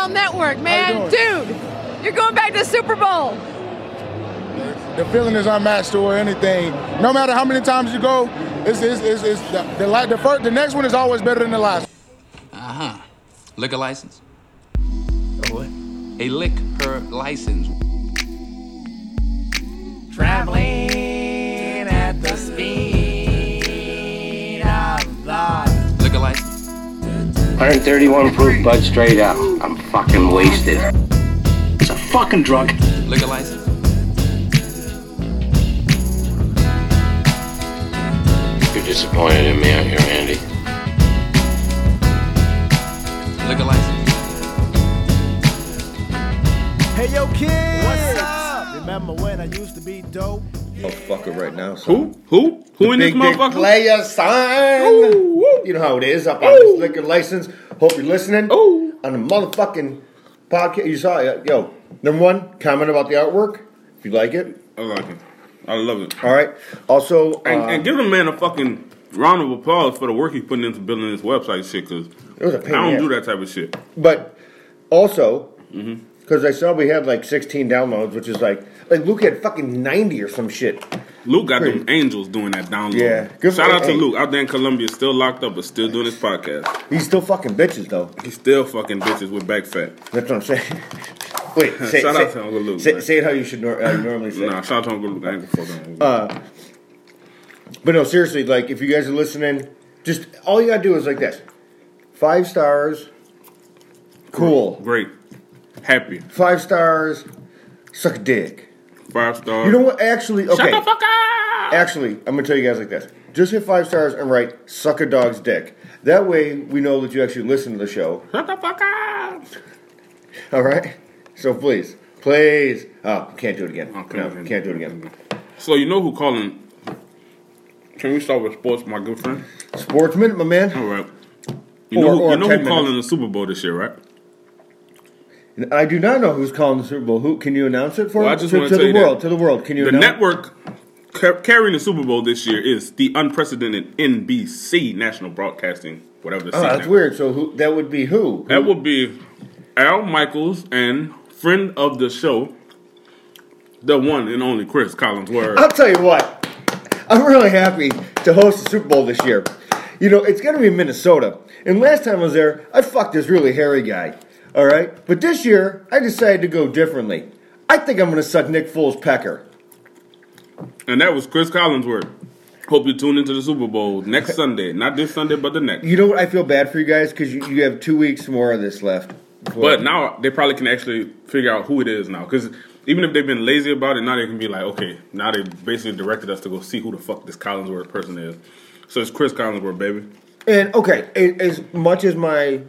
NFL Network, man. Dude, you're going back to the Super Bowl. The feeling is unmatched or anything. No matter how many times you go, the next one is always better than the last. Liquor license? What? A liquor license. Traveling at the speed of thought. Liquor license? 131 proof Bud straight up. I'm fucking wasted. It's a fucking drug. Liquor license? You're disappointed in me, aren't you, Randy? Liquor license? Hey, yo, kids! What's up? Remember when I used to be dope? Motherfucker right now. Son. Who in this Big motherfucker? player, son. Ooh. You know how it is up on this liquor license. Hope you're listening. Ooh. On the motherfucking podcast. You saw it. Yo, number one, comment about the artwork. If you like it. I like it. I love it. All right. Also. And give the man a fucking round of applause for the work he's putting into building this website shit, because it was a I pain don't in the do ass. that type of shit. But also, because I saw we had like 16 downloads, which is like Luke had fucking 90 or some shit. Luke got Crazy. them angels doing that download. Yeah. Good Shout for- out to hey. Luke. Out there in Colombia, still locked up, but still doing his podcast. He's still fucking bitches, though. He's still fucking bitches with back fat. That's what I'm saying. Wait, Shout out to Uncle Luke, man. say it how you should normally say it. Nah, shout out to Uncle Luke. I ain't gonna fuck on. But no, seriously, like, if you guys are listening, just, all you gotta do is like this. 5 stars, cool. Great. Happy. 5 stars, suck a dick. 5 stars. You know what, actually, okay. Shut the fuck up! Actually, I'm gonna tell you guys like this. Just hit 5 stars and write, suck a dog's dick. That way, we know that you actually listen to the show. Shut the fuck up! Alright? So please. Oh, can't do it again. Okay, No, okay. can't do it again. So you know who calling? Can we start with sports, my good friend? Sports Minute, my man. All right. You know Or who 10 calling minutes. the Super Bowl this year, right? I do not know who's calling the Super Bowl. Who can you announce it for? Well, I just to want to tell the you world. that To the world. Can you the announce? network carrying the Super Bowl this year is the unprecedented NBC National Broadcasting, whatever the Oh, C that's network. weird. So who? That would be who? That would be Al Michaels and friend of the show, the one and only Chris Collinsworth. I'll tell you what. I'm really happy to host the Super Bowl this year. You know, it's going to be in Minnesota. And last time I was there, I fucked this really hairy guy. All right? But this year, I decided to go differently. I think I'm going to suck Nick Foles' pecker. And that was Chris Collinsworth. Hope you tune into the Super Bowl next Sunday. Not this Sunday, but the next. You know what? I feel bad for you guys because you have 2 weeks more of this left. But now they probably can actually figure out who it is now. Because even if they've been lazy about it, now they can be like, okay, now they basically directed us to go see who the fuck this Collinsworth person is. So it's Chris Collinsworth, baby. And, okay, as much as my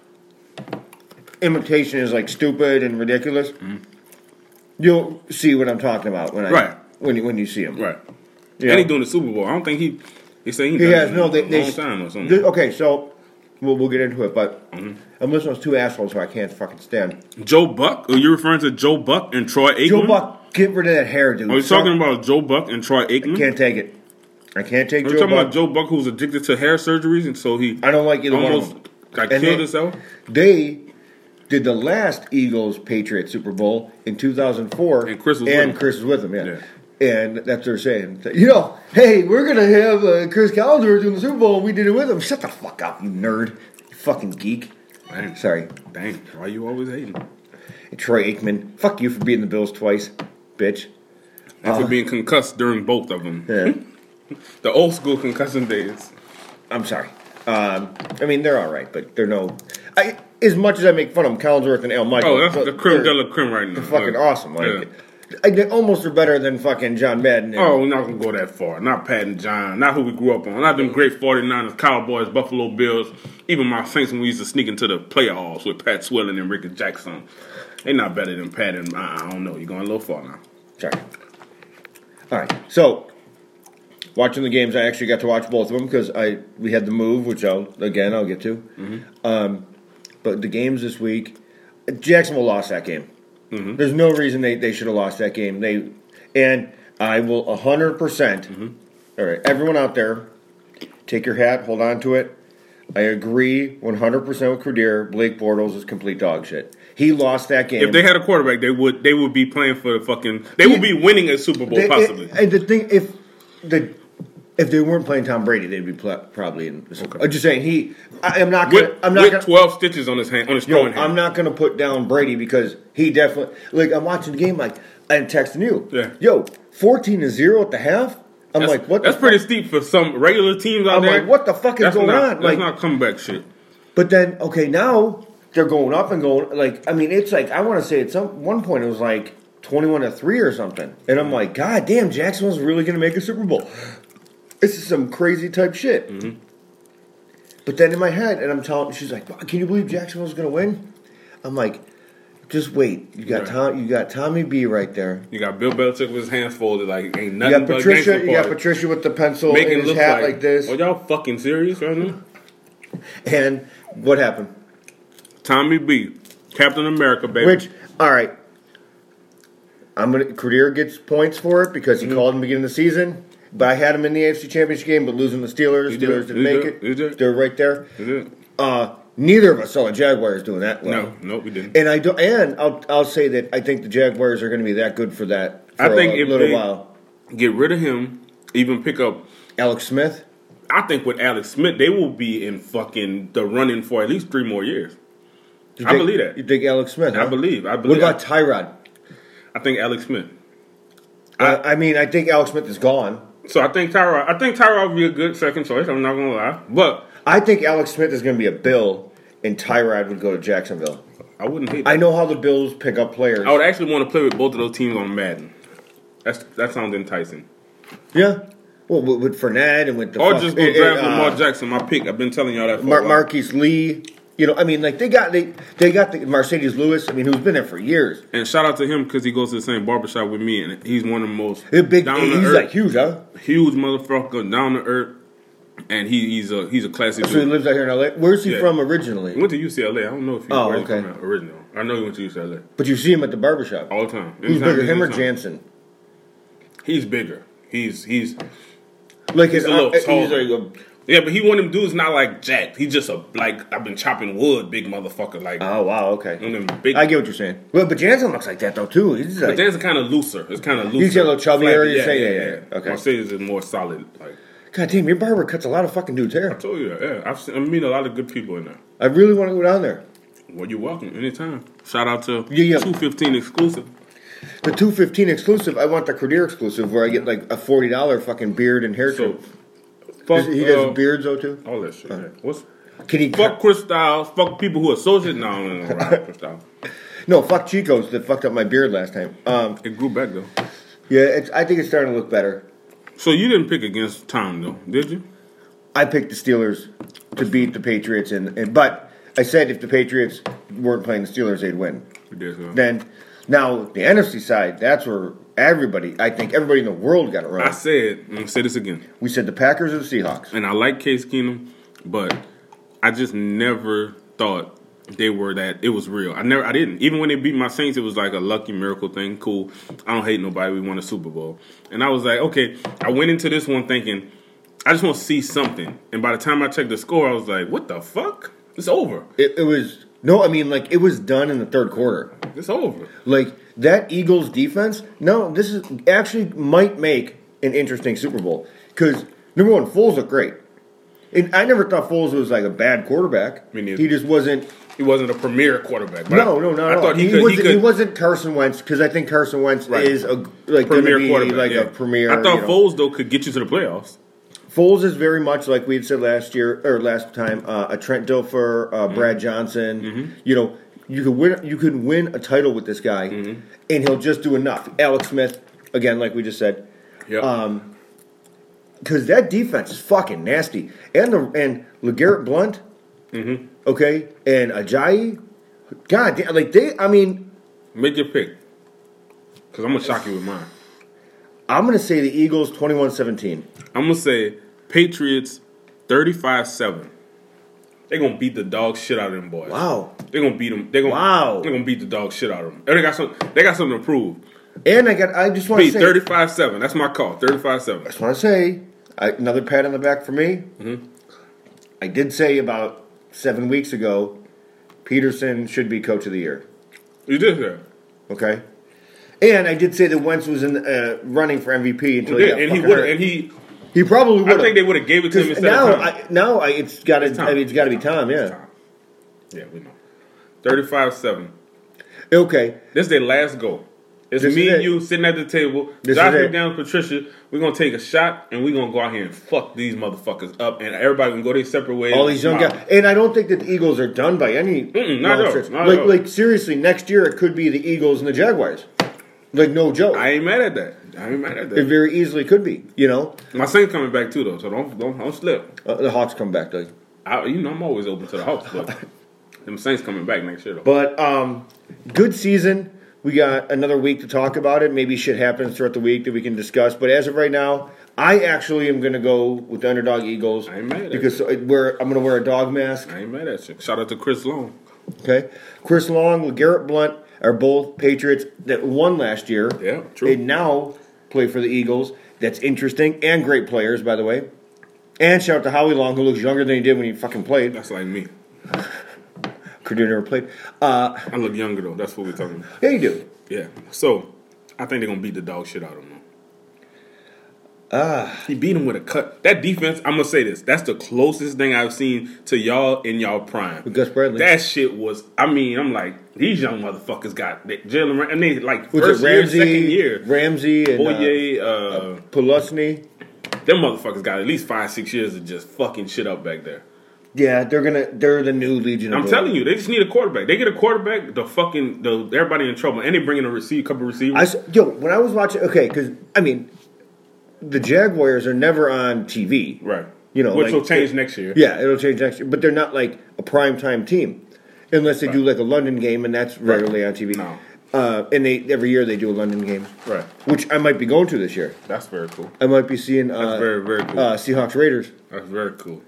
imitation is, like, stupid and ridiculous, you'll see what I'm talking about when you see him. Right. Yeah. And he's doing the Super Bowl. I don't think he said He done has. it No, in they a long time or something. Okay, so we'll get into it, but I'm listening to two assholes who I can't fucking stand. Joe Buck? Are you referring to Joe Buck and Troy Aikman? Joe Buck, get rid of that hair, dude. Are you talking about Joe Buck and Troy Aikman? I can't take it. I can't take Are you Joe talking Buck. about Joe Buck who's addicted to hair surgeries, and so he I don't like either one of almost them. got And killed himself? They did the last Eagles-Patriots Super Bowl in 2004. And Chris was with him. Chris was with them, yeah. And that's what they're saying. You know, hey, we're going to have Chris Collinsworth doing the Super Bowl, and we did it with him. Shut the fuck up, you nerd. You fucking geek. Dang. Sorry. Dang. Why you always hating? And Troy Aikman. Fuck you for beating the Bills twice, bitch. And for being concussed during both of them. Yeah. The old school concussion days. I'm sorry. I mean, they're all right, but they're no... as much as I make fun of them, Collinsworth and Al Michaels... Oh, that's the creme de la creme right now. They're fucking awesome. Like, yeah. they almost are better than fucking John Madden. Oh, we're not going to go that far. Not Pat and John. Not who we grew up on. Not them great 49ers, Cowboys, Buffalo Bills. Even my Saints when we used to sneak into the playoffs with Pat Swilling and Ricky Jackson. They're not better than Pat and... I don't know. You're going a little far now. Sorry. All right. So, watching the games, I actually got to watch both of them because we had the move, which I'll get to. Mm-hmm. But the games this week, Jacksonville lost that game. Mm-hmm. There's no reason they should have lost that game. And I will 100%. All right, everyone out there, take your hat, hold on to it. I agree 100% with Credeer. Blake Bortles is complete dog shit. He lost that game. If they had a quarterback, they would be playing for the fucking. They would be winning a Super Bowl possibly. And the thing, if they weren't playing Tom Brady, they'd be probably in. Okay. I'm just saying I'm not gonna 12 stitches on his hand on his throwing hand. I'm not gonna put down Brady because he definitely I'm watching the game I'm texting you. Yeah. Yo, 14-0 at the half. What? That's pretty steep for some regular teams out there. I'm like, what the fuck is going on? That's not comeback shit. But then, okay, now they're going up and going. It's I want to say at one point it was 21-3 or something, and I'm like, God damn, Jacksonville's really going to make a Super Bowl. This is some crazy type shit. Mm-hmm. But then in my head, and I'm telling, she's like, can you believe Jacksonville's going to win? I'm like, just wait. You got you got Tommy B right there. You got Bill Belichick with his hands folded like ain't nothing. You got but Patricia. You got Patricia with the pencil making and his hat like this. Are y'all fucking serious right now? And what happened? Tommy B, Captain America, baby. Which, all right, Credeer gets points for it because he called in the beginning of the season. But I had him in the AFC Championship game, but losing the Steelers. Steelers didn't make it. They're right there. Neither of us saw the Jaguars doing that well. No, we didn't. And I'll say that I think the Jaguars are going to be that good for that. For I think a little while. Get rid of him, even pick up Alex Smith. I think with Alex Smith, they will be in fucking the running for at least 3 more years. I believe that. You think Alex Smith? Huh? I believe. What about Tyrod? I think Alex Smith. I think Alex Smith is gone. So I think Tyrod would be a good second choice. I'm not gonna lie, but I think Alex Smith is going to be a Bill, and Tyrod would go to Jacksonville. I wouldn't hate that. I know how the Bills pick up players. I would actually want to play with both of those teams on Madden. That sounds enticing. Yeah. Well, with Fournette and with the just go draft Lamar Jackson, my pick. I've been telling y'all that for a while. Marquise Lee. They got the Mercedes Lewis. I mean, who's been there for years. And shout out to him because he goes to the same barbershop with me, and he's one of the most big. Down to he's earth, huge, huh? Huge motherfucker, down to earth, and he's a classy. So he lives out here in LA. Where's he from originally? He went to UCLA. I don't know if he's from original. I know he went to UCLA. But you see him at the barbershop all the time. Who's bigger, him or Jansen? He's bigger. He's like he's a little taller. Yeah, but one of them dudes not like jacked. He's just I've been chopping wood, big motherfucker. Oh wow, okay. One of them big. I get what you're saying. Well, but Jansen looks like that though too. But Jansen kind of looser. It's kind of looser. He's got a little chubbier. Yeah. Okay. Mercedes is more solid. God damn, your barber cuts a lot of fucking dudes' hair. I told you that. Yeah, I meet a lot of good people in there. I really want to go down there. Well, you're welcome anytime. Shout out to 215 exclusive. The 215 exclusive. I want the Credeer exclusive where I get a $40 fucking beard and hair trim. He does beards though too. All that shit. Can he fuck Chris Styles? Fuck people who associate. No, Chris Styles. No, fuck Chico's that fucked up my beard last time. It grew back though. Yeah, I think it's starting to look better. So you didn't pick against Tom though, did you? I picked the Steelers to beat the Patriots, but I said if the Patriots weren't playing the Steelers, they'd win. You did, so. Then now the NFC side, that's where I think everybody in the world got it wrong. I'm going to say this again. We said the Packers or the Seahawks. And I like Case Keenum, but I just never thought they were that. It was real. I didn't. Even when they beat my Saints, it was like a lucky miracle thing. Cool. I don't hate nobody. We won a Super Bowl. And I was like, okay. I went into this one thinking, I just want to see something. And by the time I checked the score, I was like, what the fuck? It's over. It was... No, I mean, it was done in the third quarter. It's over. That Eagles defense, this is actually might make an interesting Super Bowl. Because, number one, Foles looked great. And I never thought Foles was a bad quarterback. Me neither. He just wasn't... He wasn't a premier quarterback. No, not at all. He wasn't Carson Wentz, because I think Carson Wentz is a premier quarterback. A premier... I thought Foles, though, could get you to the playoffs. Foles is very much like we had said last time, a Trent Dilfer, Brad Johnson. Mm-hmm. You could win a title with this guy, and he'll just do enough. Alex Smith, again, like we just said. Yep. Because that defense is fucking nasty. And LeGarrette Blount, okay, and Ajayi, God damn, make your pick. Because I'm going to shock you with mine. I'm going to say the Eagles 21-17. I'm going to say Patriots 35-7. They're going to beat the dog shit out of them boys. Wow. They're going to beat them. They're going to beat the dog shit out of them. They got something to prove. And I just want to say 35-7. That's my call. 35-7. I just want to say another pat on the back for me. Mm-hmm. I did say about 7 weeks ago, Peterson should be coach of the year. You did that. Okay? And I did say that Wentz was in running for MVP until he got and he fucking would hurt. and he. He probably would have. I think they would have gave it to him instead of Tom. It's got to. I mean, it's got to be Tom. Yeah. Tom. Yeah, we know. 35-7. Okay. This is their last go. It's This me is and it. you sitting at the table. This Josh is it. McDaniels, Patricia. We're gonna take a shot and we're gonna go out here and fuck these motherfuckers up, and everybody can go their separate ways. All these young Smile. guys, and I don't think that the Eagles are done by any. not at all. stretch. Not at all. Like seriously, next year it could be the Eagles and the Jaguars. Like no joke. I ain't mad at that. It very easily could be. You know, My Saints coming back too though, so don't slip. the Hawks come back though. I'm always open to the Hawks, but them Saints coming back next year though. But good season. We got another week to talk about it. Maybe shit happens throughout the week that we can discuss. But as of right now, I actually am going to go with the underdog Eagles. I ain't mad at because I'm going to wear a dog mask. I ain't mad at you. Shout out to Chris Long. Okay, Chris Long, LeGarrette Blount are both Patriots that won last year. Yeah, true. And now play for the Eagles. That's interesting and great players, by the way. And shout out to Howie Long, who looks younger than he did when he fucking played. That's like me. Purdue never played. I look younger though. That's what we're talking about. Yeah, you do. Yeah. So I think they're gonna beat the dog shit out of him. He beat him with a cut. That defense, I'm gonna say this. That's the closest thing I've seen to y'all in y'all prime. With Gus Bradley. That shit was. I mean, I'm like, these young motherfuckers got Jalen. And they like Was first it year, Ramsey, second year. Ramsey and Boye, Pelusny. them motherfuckers got at least 5-6 years of just fucking shit up back there. Yeah, they're the new Legion. I'm telling you, they just need a quarterback. They get a quarterback, everybody in trouble, and they bring in a couple receivers. When I was watching, okay, because I mean, the Jaguars are never on TV, Right. You know, which like, will change next year. Yeah, it'll change next year, but they're not like a primetime team, unless they do like a London game, and that's rarely on TV. No. And every year they do a London game, Right. which I might be going to this year. That's very cool. I might be seeing That's very, very cool. Seahawks Raiders. That's very cool.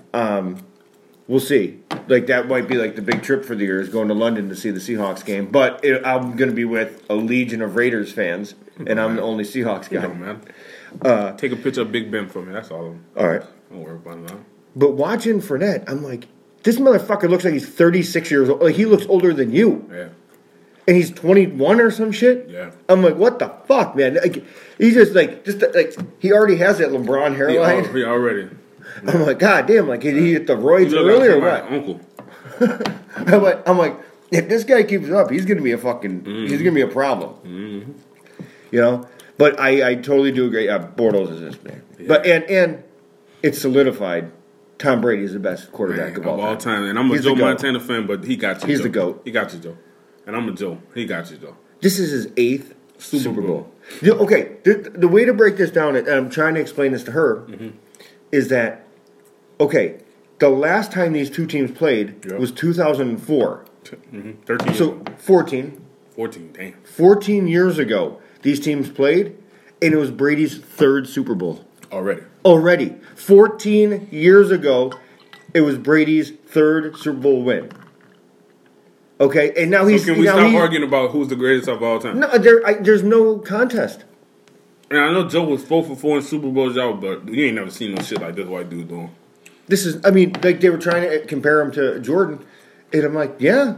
We'll see. Like that might be like the big trip for the year is going to London to see the Seahawks game. But I'm going to be with a legion of Raiders fans, and I'm the only Seahawks guy. Come on, man. Take a picture of Big Ben for me. That's all. All right. Don't worry about that. But watching Fournette, I'm like, this motherfucker looks like he's 36 years old. Like he looks older than you. Yeah. And he's 21 or some shit. Yeah. I'm like, what the fuck, man? Like, he's just like he already has that LeBron hairline. He already. I'm like, God damn, like did he hit the roids He look early or like what? Uncle. I'm like, if this guy keeps it up, he's gonna be a fucking, he's gonna be a problem. Mm-hmm. You know, but I totally do agree. Bortles is this man, but and it's solidified. Tom Brady is the best quarterback of all time. And I'm a He's Joe the GOAT. Montana fan, but he got you. He's Joe. the GOAT. He got you, Joe. And I'm a Joe. He got you, Joe. This is his 8th Super Bowl. Okay, the way to break this down, and I'm trying to explain this to her, is that, okay, the last time these two teams played was 2004. 13 years So ago. 14. 14, damn. 14 years ago, these teams played, and it was Brady's 3rd Super Bowl. Already. 14 years ago, it was Brady's 3rd Super Bowl win. Okay, and now he's... So can we stop arguing about who's the greatest of all time? No, there's no contest. And I know Joe was 4 for 4 in Super Bowls, y'all, but you ain't never seen no shit like this white dude doing. This is, I mean, like they were trying to compare him to Jordan, and I'm like, yeah,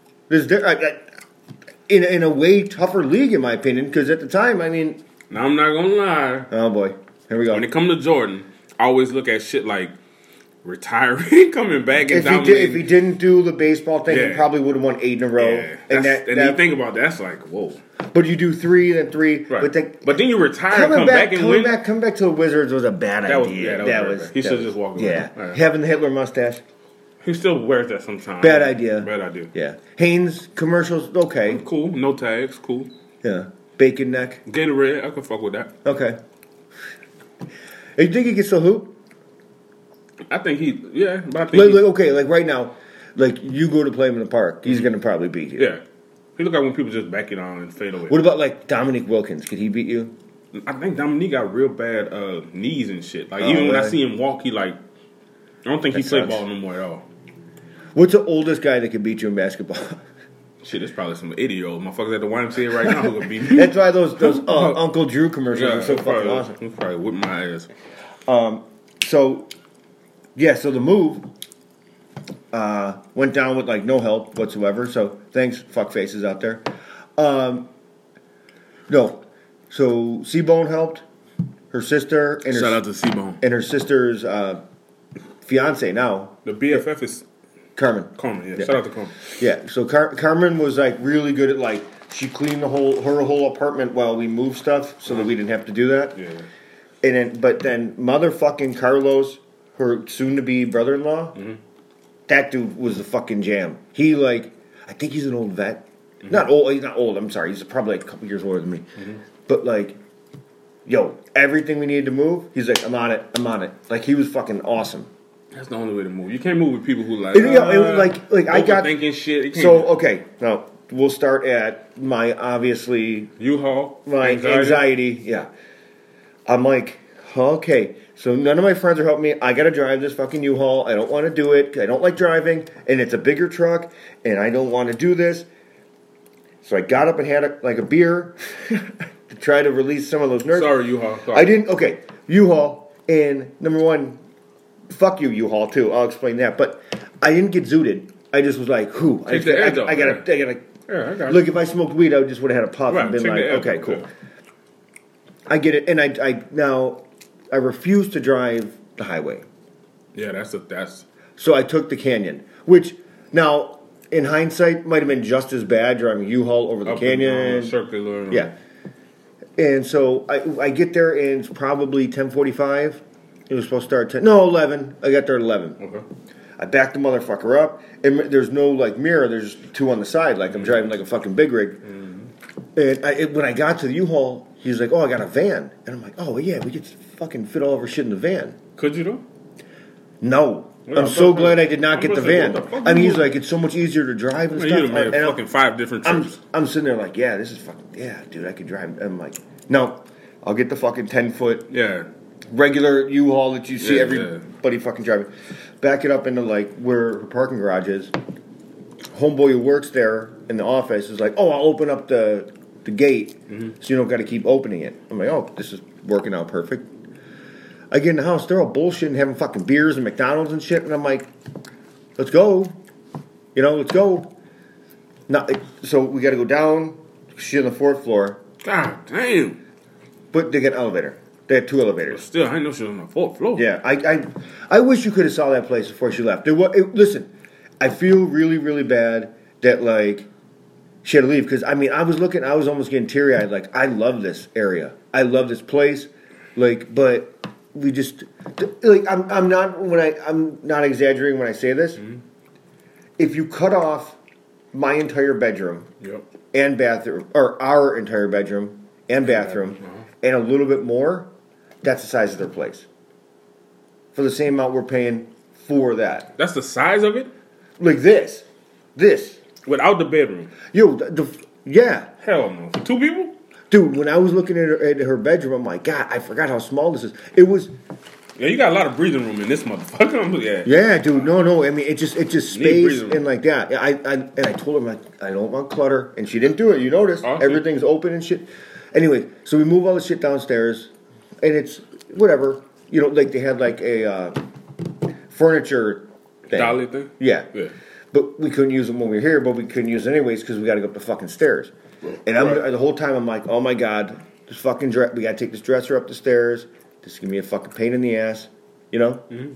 in a way tougher league in my opinion, because at the time, I mean, Now I'm not gonna lie. oh boy, here we go. When it comes to Jordan, I always look at shit like retiring, coming back, and If he didn't do the baseball thing, he Yeah. probably would have won 8 in a row. Yeah, And and you think about that, that's like whoa. but you do 3, then 3, Right. but then you retire, come back and win. Coming back to the Wizards was a bad That was- idea. yeah, that was very bad. He should just walk away. Yeah, All right. having the Hitler mustache, He still wears that sometimes. bad idea. Bad idea. Yeah, Hanes commercials, okay. Cool. No tags. Cool. Yeah, bacon neck, Gatorade. I can fuck with that. okay. You think he can still hoop? I think but I think Like right now, like you go to play him in the park, he's going to probably beat you. yeah. He look like when people just back it on and fade away. What about like Dominique Wilkins? Could he beat you? I think Dominique got real bad knees and shit. Like even when I really? see him walk, he like I don't think he That play sucks. ball no more at all. What's the oldest guy that can beat you in basketball? Shit, there's probably some idiot motherfuckers at the YMCA right now who could beat me. That's why those Uncle Drew commercials Yeah, are so he probably, fucking awesome. He probably whip my ass. So yeah, so the move went down with like no help whatsoever. So thanks, fuckfaces out there. No, so C-Bone helped. Her sister and Shout out to C-Bone. and her sister's fiance now. The BFF is Carmen. Carmen. Yeah. Yeah. Shout out to Carmen. Yeah, so Carmen was like really good at like she cleaned her whole apartment while we moved stuff so that we didn't have to do that. Yeah. And then motherfucking Carlos, her soon to be brother-in-law, that dude was the fucking jam. He like I think he's an old vet. Not old. He's not old. I'm sorry. He's probably like a couple years older than me. But like, yo, everything we needed to move, he's like, I'm on it. Like he was fucking awesome. That's the only way to move. You can't move with people who like, It was like I got thinking shit. You can't so okay. Now we'll start at my obviously U-Haul, my anxiety. Yeah, I'm like, okay. So none of my friends are helping me. I gotta drive this fucking U-Haul. I don't want to do it. I don't like driving, and it's a bigger truck, and I don't want to do this. So I got up and had a beer to try to release some of those nerves. Sorry, U-Haul. Sorry. I didn't. Okay, U-Haul, and number one, fuck you, U-Haul too. I'll explain that. But I didn't get zooted. I just was like, who? Take the edge off. I gotta. Yeah, I got Look, if I smoked weed, I just would have had a puff Right, and been take like, the edge okay, off, cool. yeah. I get it, and I refuse to drive the highway. Yeah, that's. So I took the canyon, which now in hindsight might have been just as bad driving U-Haul over the Up and canyon. down, circular. Yeah. And so I get there and it's probably 10:45. It was supposed to start at 11. I got there at 11. Okay. I backed the motherfucker up, and there's no like mirror. There's two on the side, like I'm driving like a fucking big rig. And when I got to the U-Haul, he's like, "Oh, I got a van," and I'm like, "Oh yeah, we could fucking fit all of our shit in the van." Could you though? No, Yeah, I'm so I'm glad I did not get the gonna say, van. what the fuck I mean, you he's doing? like, it's so much easier to drive and Man, stuff. you'd have made And fucking 5 different trips. I'm sitting there like, yeah, this is fucking, yeah, dude, I could drive. I'm like, no, I'll get the fucking 10-foot Yeah. regular U-Haul that you see Yeah, everybody fucking driving. Back it up into like where her parking garage is. Homeboy who works there in the office is like, oh, I'll open up the gate so you don't got to keep opening it. I'm like, oh, this is working out perfect. I get in the house, they're all bullshitting, having fucking beers and McDonald's and shit, and I'm like, let's go. Let's go. Now, so we got to go down. She's on the 4th floor. God damn. But they got an elevator. They had 2 elevators. Still, I didn't know she was on the 4th floor. Yeah, I wish you could have saw that place before she left. Listen, I feel really, really bad that like she had to leave because I was almost getting teary eyed. Like I love this area, I love this place, like, but we just like I'm not exaggerating when I say this. If you cut off my entire bedroom and bathroom, or our entire bedroom and bathroom, and a little bit more, that's the size of their place. For the same amount we're paying for that. That's the size of it? Like this. Without the bedroom? Yo, yeah. Hell no. For 2 people? Dude, when I was looking at her bedroom, I'm like, God, I forgot how small this is. It was... Yeah, you got a lot of breathing room in this motherfucker. Yeah. Yeah, dude. No. I mean, it just space breathing room. and like that. I told her, like, I don't want clutter. And she didn't do it. You notice. Okay. Everything's open and shit. Anyway, so we move all the shit downstairs. And it's whatever. Like they had like a furniture thing. Dolly thing? Yeah. Yeah. But we couldn't use them when we were here, but we couldn't use it anyways because we got to go up the fucking stairs. And the whole time I'm like, oh my God, this fucking we got to take this dresser up the stairs. This is going to be a fucking pain in the ass. We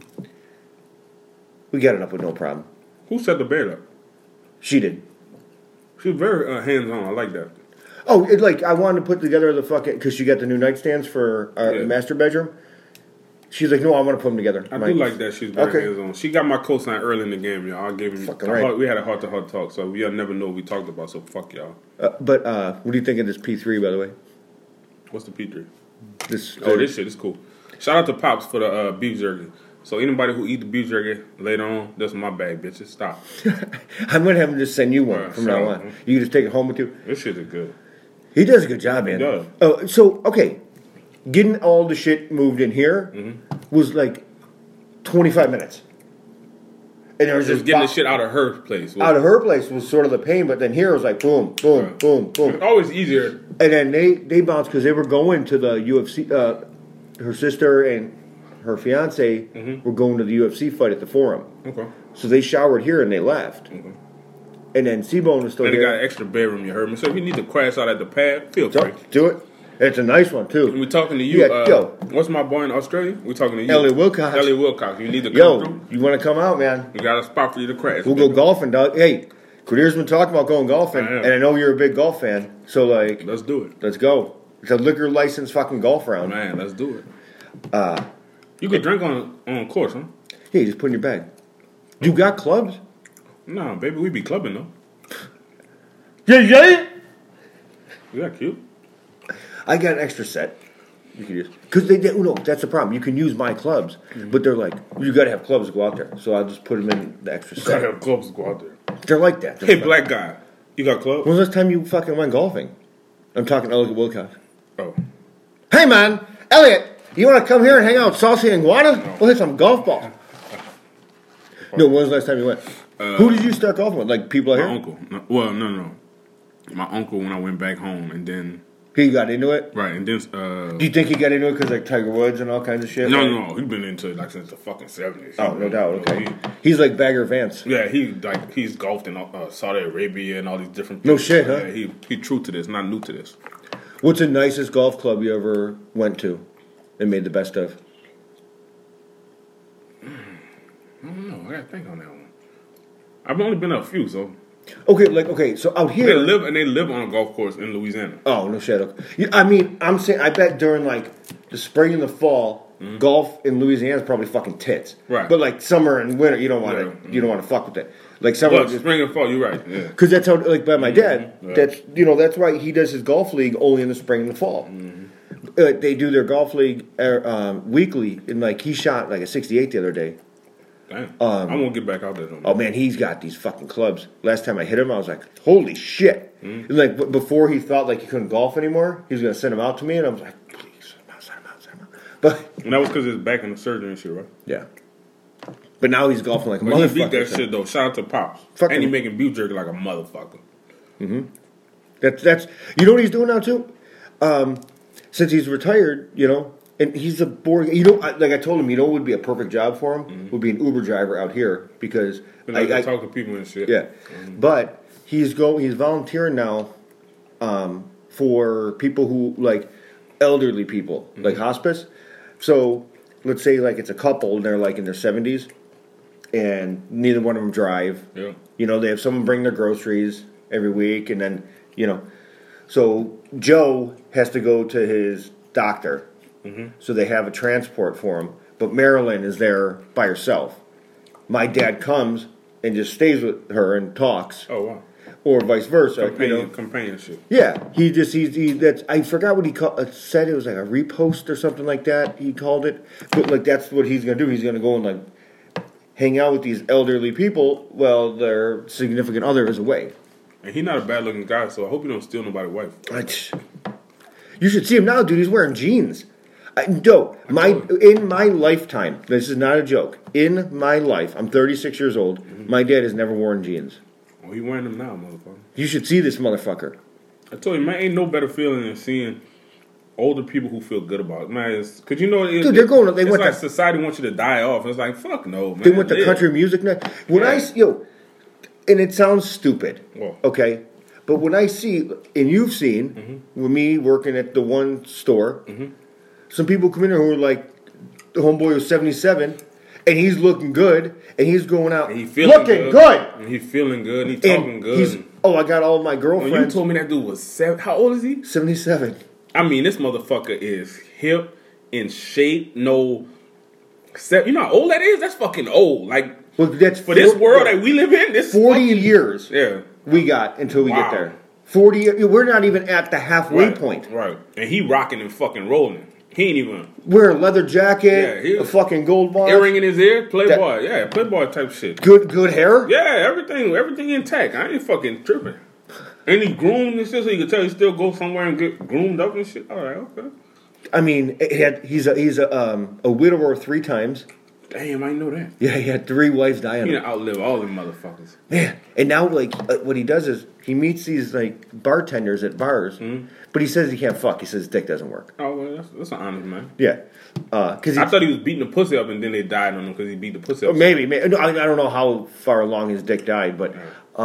got it up with no problem. Who set the bed up? She did. She was very hands-on. I like that. Oh, I wanted to put together the fucking, because she got the new nightstands for our master bedroom. She's like, no, I want to put them together. I do like that. She's very hands-on. She got my cosign early in the game, y'all. I gave him. Right. We had a heart-to-heart talk, so we'll never know what we talked about. So fuck y'all. But what do you think of this P3, by the way? What's the P3? This shit is cool. Shout out to Pops for the beef jerky. So anybody who eat the beef jerky later on, that's my bag, bitches. Stop. I'm gonna have him just send you one from now on. You can just take it home with you. This shit is good. He does a good job, man. He does. Oh, so okay, getting all the shit moved in here was like 25 minutes. And there was Just getting the shit out of her place. Out of her place was sort of the pain, but then here it was like boom, boom, boom, boom. It's always easier. And then they bounced because they were going to the UFC. Her sister and her fiance were going to the UFC fight at the Forum. Okay. So they showered here and they left. Okay. And then Seabone was still And they got here. an extra bedroom, you heard me. So if you need to crash out at the pad, feel free. Do it. It's a nice one, too. We're talking to you. Yeah, yo. What's my boy in Australia? We're talking to you. Elliot Wilcox. Elliot Wilcox. You need to come Yo, through. you want to come out, man? We got a spot for you to crash. We'll go golfing, dog. Hey, Quadir's been talking about going golfing, I am. and I know you're a big golf fan. So, like, Let's do it. let's go. It's a liquor license fucking golf round. Man, let's do it. You can drink on course, huh? Yeah, you just put in your bag. You got clubs? Nah, baby, we be clubbing, though. Yeah. You got cute. I got an extra set. You can use because no, that's the problem. You can use my clubs, but they're like you got to have clubs to go out there. So I'll just put them in the extra Gotta set. have clubs to go out there. They're like that. They're Hey, fun. black guy. You got clubs? When's the last time you fucking went golfing? I'm talking Elliot Wilcox. Oh. Hey man, Elliot, you want to come here and hang out with Saucy and Guana? We'll hit some golf balls. No, when was the last time you went? Who did you start golfing with? Like people out My here? uncle. No. My uncle when I went back home, and then... He got into it? Right, and then... Do you think he got into it because like Tiger Woods and all kinds of shit? No. He's been into it like since the fucking 70s. Oh, no doubt. Okay. He- He's like Bagger Vance. Yeah, he's golfed in Saudi Arabia and all these different No places. shit, huh? Yeah, he true to this, not new to this. What's the nicest golf club you ever went to and made the best of? I don't know. I gotta think on that one. I've only been to a few, so Okay, so out they here. live on a golf course in Louisiana. Oh, no shit. Okay. Yeah, I mean, I'm saying, I bet during like the spring and the fall, golf in Louisiana is probably fucking tits. Right. But like summer and winter, you don't want to, Yeah. you don't want to fuck with it. Like summer, But spring and fall, you're right. Yeah. because that's how, like, by my dad, Right. that's why he does his golf league only in the spring and the fall. They do their golf league weekly, and like he shot like a 68 the other day. Damn. I won't get back out there. Oh man, he's got these fucking clubs. Last time I hit him, I was like, "Holy shit!" And like before he thought like he couldn't golf anymore, he was gonna send him out to me, and I was like, "Please, send him out." But And that was because his back in the surgery and shit, right? yeah, but now he's golfing like a But he beat motherfucker. that shit though. Shout out to Pops. Fucking- And he making beef jerky like a motherfucker. That's you know what he's doing now too. Since he's retired, and he's a boring. Like I told him, what would be a perfect job for him would be an Uber driver out here because And I talk to people and shit. yeah. But he's volunteering now for people who like elderly people, like hospice. So let's say like it's a couple and they're like in their 70s and neither one of them drive. Yeah. They have someone bring their groceries every week and then, so Joe has to go to his doctor. So they have a transport for him. But Marilyn is there by herself. My dad comes and just stays with her and talks, Oh wow. or vice versa. Companionship. Yeah, that's I forgot what he said. It was like a repost or something like that. He called it, but like that's what he's gonna do. He's gonna go and like hang out with these elderly people while their significant other is away. And he's not a bad looking guy, so I hope you don't steal nobody's wife. You should see him now, dude. He's wearing jeans. In my lifetime, this is not a joke. In my life, I'm 36 years old. My dad has never worn jeans. Well, he wearing them now, motherfucker. You should see this motherfucker. I told you, man, ain't no better feeling than seeing older people who feel good about it, man. Because Dude, they're going. They it's went like to society wants you to die off. It's like fuck no, man. They went to Live. country music night. When Yeah. and it sounds stupid, Well. okay? But when I see, and you've seen, with me working at the one store, some people come in here who are like, the homeboy was 77, and he's looking good, and he's going out And he feeling looking good. And he feeling good. And he talking And good. I got all my When girlfriends. you told me that dude was 7, how old is he? 77. I mean, this motherfucker is hip, in shape, no... You know how old that is? That's fucking old. Like, Well, that's for this world that we live in, this 40 fucking, years Yeah. we got until we Wow. get there. 40. We're not even at the halfway point. Right. And he rocking and fucking rolling. He ain't even... Wear a leather jacket, Yeah, a fucking gold watch, Earring in his ear, Playboy. Yeah, Playboy type shit. good hair. Yeah, everything intact. I ain't fucking tripping. And he groomed and shit, so you can tell he still go somewhere and get groomed up and shit. All right, okay. I mean, he's a widower 3 times. Damn, I didn't know that. Yeah, he had 3 wives die on He him. done outlive all them motherfuckers. Man, and now like what he does is he meets these like bartenders at bars, but he says he can't fuck. He says his dick doesn't work. Oh, well, that's an honest man. Yeah, because I thought he was beating the pussy up and then they died on him because he beat the pussy up. maybe no, I don't know how far along his dick died, but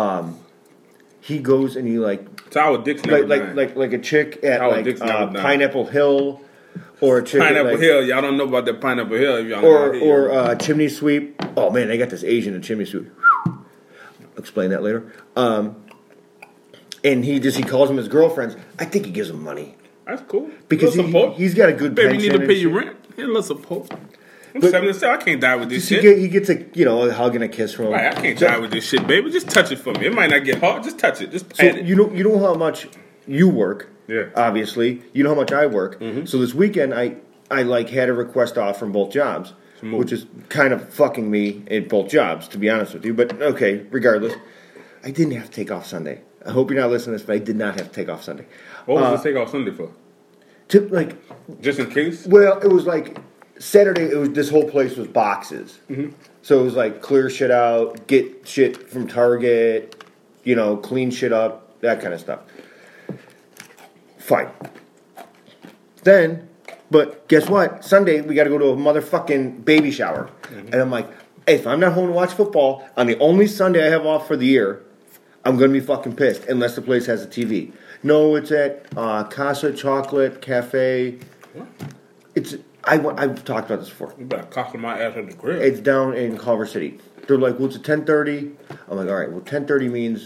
he goes and he like Tower Dick's never like a chick at Tower like Dick's never died. Pineapple Hill, or a chick at, Pineapple like, Hill. Y'all don't know about that Pineapple Hill. If y'all know or Chimney Sweep. Oh man, they got this Asian in Chimney Sweep. Explain that later. And he calls them his girlfriends. I think he gives them money That's cool. because he's got a good Baby, pension. you need to pay and your shit. rent. Here's a little support. I'm But- 77. I can't die with this shit. He gets a hug and a kiss from him. Right, I can't die with this shit, baby. Just touch it for me. It might not get hard. Just touch it. Just So pat it. you know how much you work. Yeah. Obviously, you know how much I work. Mm-hmm. So this weekend, I like had a request off from both jobs, which is kind of fucking me at both jobs, to be honest with you. But okay, regardless, I didn't have to take off Sunday. I hope you're not listening to this, but I did not have to take off Sunday. What was the take off Sunday for? To like, Just in case? well, it was like Saturday. It was this whole place was boxes, so it was like clear shit out, get shit from Target, clean shit up, that kind of stuff. Fine. Then, but guess what? Sunday we got to go to a motherfucking baby shower, and I'm like, hey, if I'm not home to watch football on the only Sunday I have off for the year, I'm gonna be fucking pissed unless the place has a TV. No, it's at Casa Chocolate Cafe. What? I've talked about this before. You better cockle my ass at the grill. It's down in Culver City. They're like, well, it's at 10:30. I'm like, all right, well, 10:30 means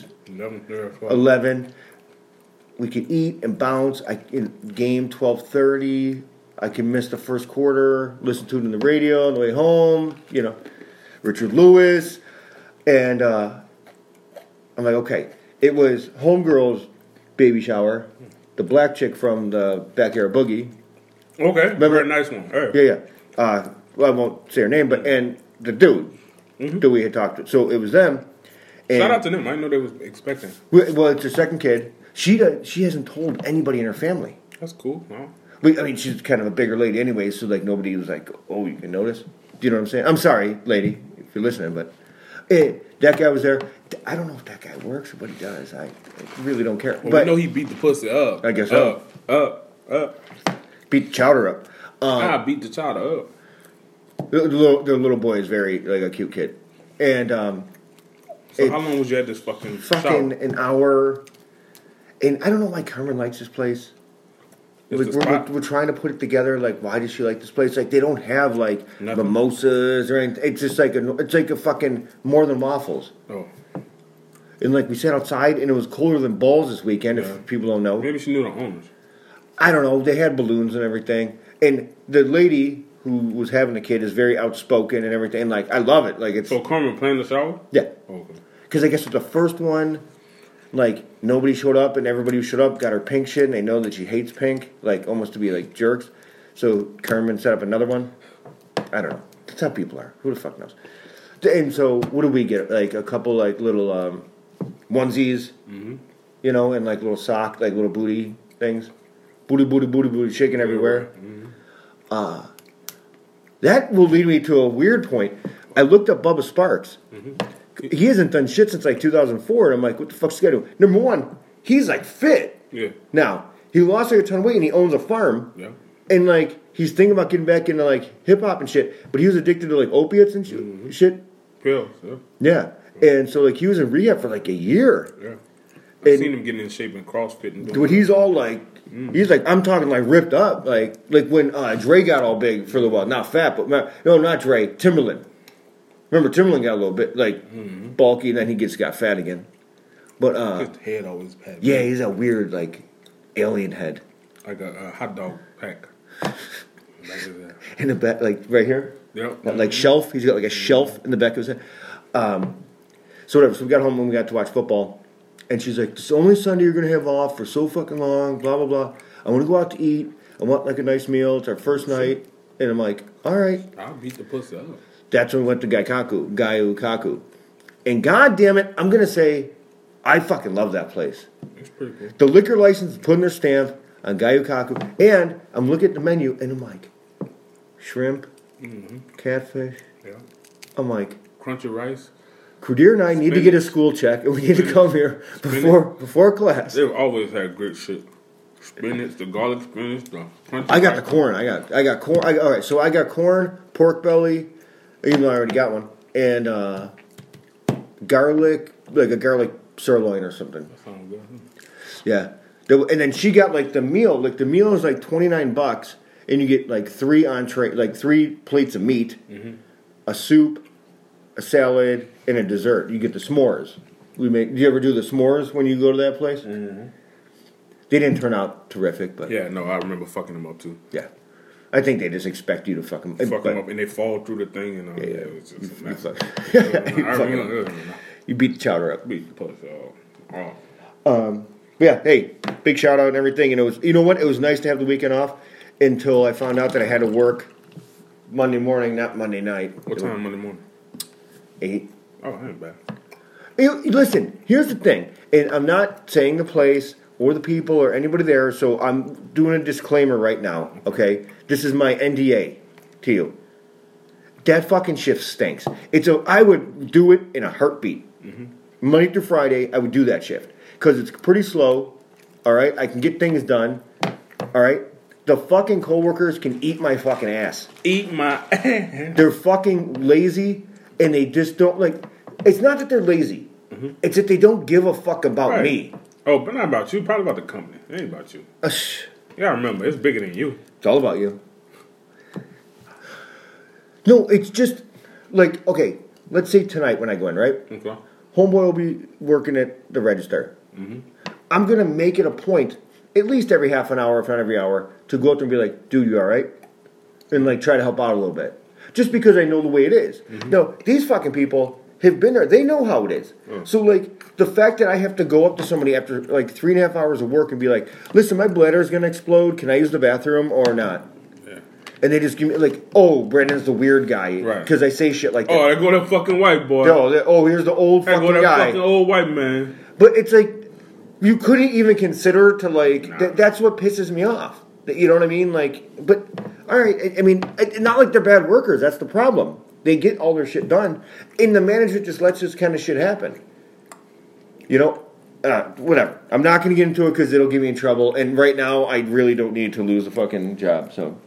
11. We can eat and bounce. I can game 12:30. I can miss the first quarter, listen to it on the radio on the way home. Richard Lewis, and I'm like, okay. It was homegirl's baby shower, the black chick from the Backyard Boogie. Okay, Remember? very nice one. Hey. Yeah. Well, I won't say her name, but and the dude that we had talked to. So it was them. And Shout out to them. I didn't know they was expecting. well, it's her second kid. She hasn't told anybody in her family. That's cool. Wow. I mean, she's kind of a bigger lady anyway, so like nobody was like, oh, you can notice. Do you know what I'm saying? I'm sorry, lady, if you're listening, but that guy was there. I don't know if that guy works or what he does. I really don't care. Well, but we know he beat the pussy up. I guess so. Up. Beat the chowder up. I beat the child up. The little boy is very like a cute kid, and So how long was you at this fucking shower? an hour. And I don't know why Carmen likes this place. It's the Like, spot. we're trying to put it together. Like, why does she like this place? Like, they don't have like Nothing. mimosas or anything. It's just like a fucking more than waffles. Oh, And like we sat outside, and it was colder than balls this weekend. Yeah. If people don't know, maybe she knew the owners. I don't know. They had balloons and everything. And the lady who was having the kid is very outspoken and everything. And like, I love it. Like, it's So Carmen playing the shower? yeah. Okay. Because I guess with the first one, like, nobody showed up, and everybody who showed up got her pink shit, and they know that she hates pink, like, almost to be, like, jerks. So Carmen set up another one. I don't know. That's how people are. Who the fuck knows? And so, what do we get? Like, a couple, like, little onesies, you know, and, like, little sock, like, little booty things. Booty, shaking everywhere. That will lead me to a weird point. I looked up Bubba Sparks. He hasn't done shit since like 2004, and I'm like, what the fuck's he got to do? Number one, he's like fit. Yeah. Now, he lost like a ton of weight, and he owns a farm. Yeah. And like, he's thinking about getting back into like hip hop and shit, but he was addicted to like opiates and shit. Pills. Yeah. Yeah. And so like, he was in rehab for like a year. Yeah. I've And- seen him getting in shape and CrossFit and doing But he's all like, he's like, I'm talking like ripped up, like when Dre got all big for a little while, not fat, but no, not Dre, Timberland. Remember, Timberland got a little bit like bulky, and then he got fat again. But his head always bad. yeah, he's a weird like alien head Like a hot dog pack. Like that. in the back, like right here, Yep. that, like shelf. He's got like a shelf in the back of his head. So whatever. So we got home and we got to watch football. And she's like, "It's the only Sunday you're going to have off for so fucking long, blah, blah, blah. I want to go out to eat. I want, like, a nice meal. It's our first night." And I'm like, all right. I'll beat the pussy up. That's when we went to Gaiukaku. And God damn it, I'm going to say, I fucking love that place. It's pretty cool. The liquor license is putting their stamp on Gaiukaku. And I'm looking at the menu, and I'm like, shrimp, catfish, Yeah. I'm like, Crunchy rice. Kadir and I need to get a school check, and we need to come here before class. They've always had great shit. Spinach, the garlic spinach, the crunchy I got rice. the corn. I got corn. All right, so I got corn, pork belly, even though I already got one, and garlic, like a garlic sirloin or something. That sounds good. Yeah. And then she got like the meal. Like the meal is like $29, and you get like 3 plates of meat, a soup, a salad, and a dessert. You get the s'mores. Do you ever do the s'mores when you go to that place? Mm-hmm. They didn't turn out terrific, but Yeah, no, I remember fucking them up too. yeah. I think they just expect you to fuck them. Fuck them up and they fall through the thing and Yeah. it was just a mess. You beat the chowder up. Beat the puss off. But yeah, hey, big shout out and everything. And it was, you know what? It was nice to have the weekend off until I found out that I had to work Monday morning, not Monday night. What time Monday morning? 8. Oh, that ain't bad. Listen, here's the thing, and I'm not saying the place or the people or anybody there, so I'm doing a disclaimer right now, okay? This is my NDA to you. That fucking shift stinks. I would do it in a heartbeat. Mm-hmm. Monday through Friday, I would do that shift. Because it's pretty slow, all right? I can get things done, all right? The fucking coworkers can eat my fucking ass. Eat my ass. They're fucking lazy, and they just don't, like... It's not that they're lazy. Mm-hmm. It's that they don't give a fuck about me. Oh, but not about you. Probably about the company. It ain't about you. You gotta remember, it's bigger than you. It's all about you. No, it's just like, okay, let's say tonight when I go in, right? Okay. Homeboy will be working at the register. Mm-hmm. I'm going to make it a point, at least every half an hour, if not every hour, to go up there and be like, dude, you all right? And like try to help out a little bit. Just because I know the way it is. Mm-hmm. No, these fucking people have been there. They know how it is. So like the fact that I have to go up to somebody after like 3.5 hours of work and be like, listen, my bladder is going to explode. Can I use the bathroom or not? Yeah. And they just give me like, oh, Brandon's the weird guy. Right. Because I say shit like that. Oh, there go that fucking white boy. No, here's the old fucking guy. There go that fucking old white man. But it's like, you couldn't even consider to like, that's what pisses me off. You know what I mean? Like, but, all right, I mean, not like they're bad workers. That's the problem. They get all their shit done, and the management just lets this kind of shit happen. You know? Whatever. I'm not going to get into it because it'll get me in trouble, and right now, I really don't need to lose a fucking job, so.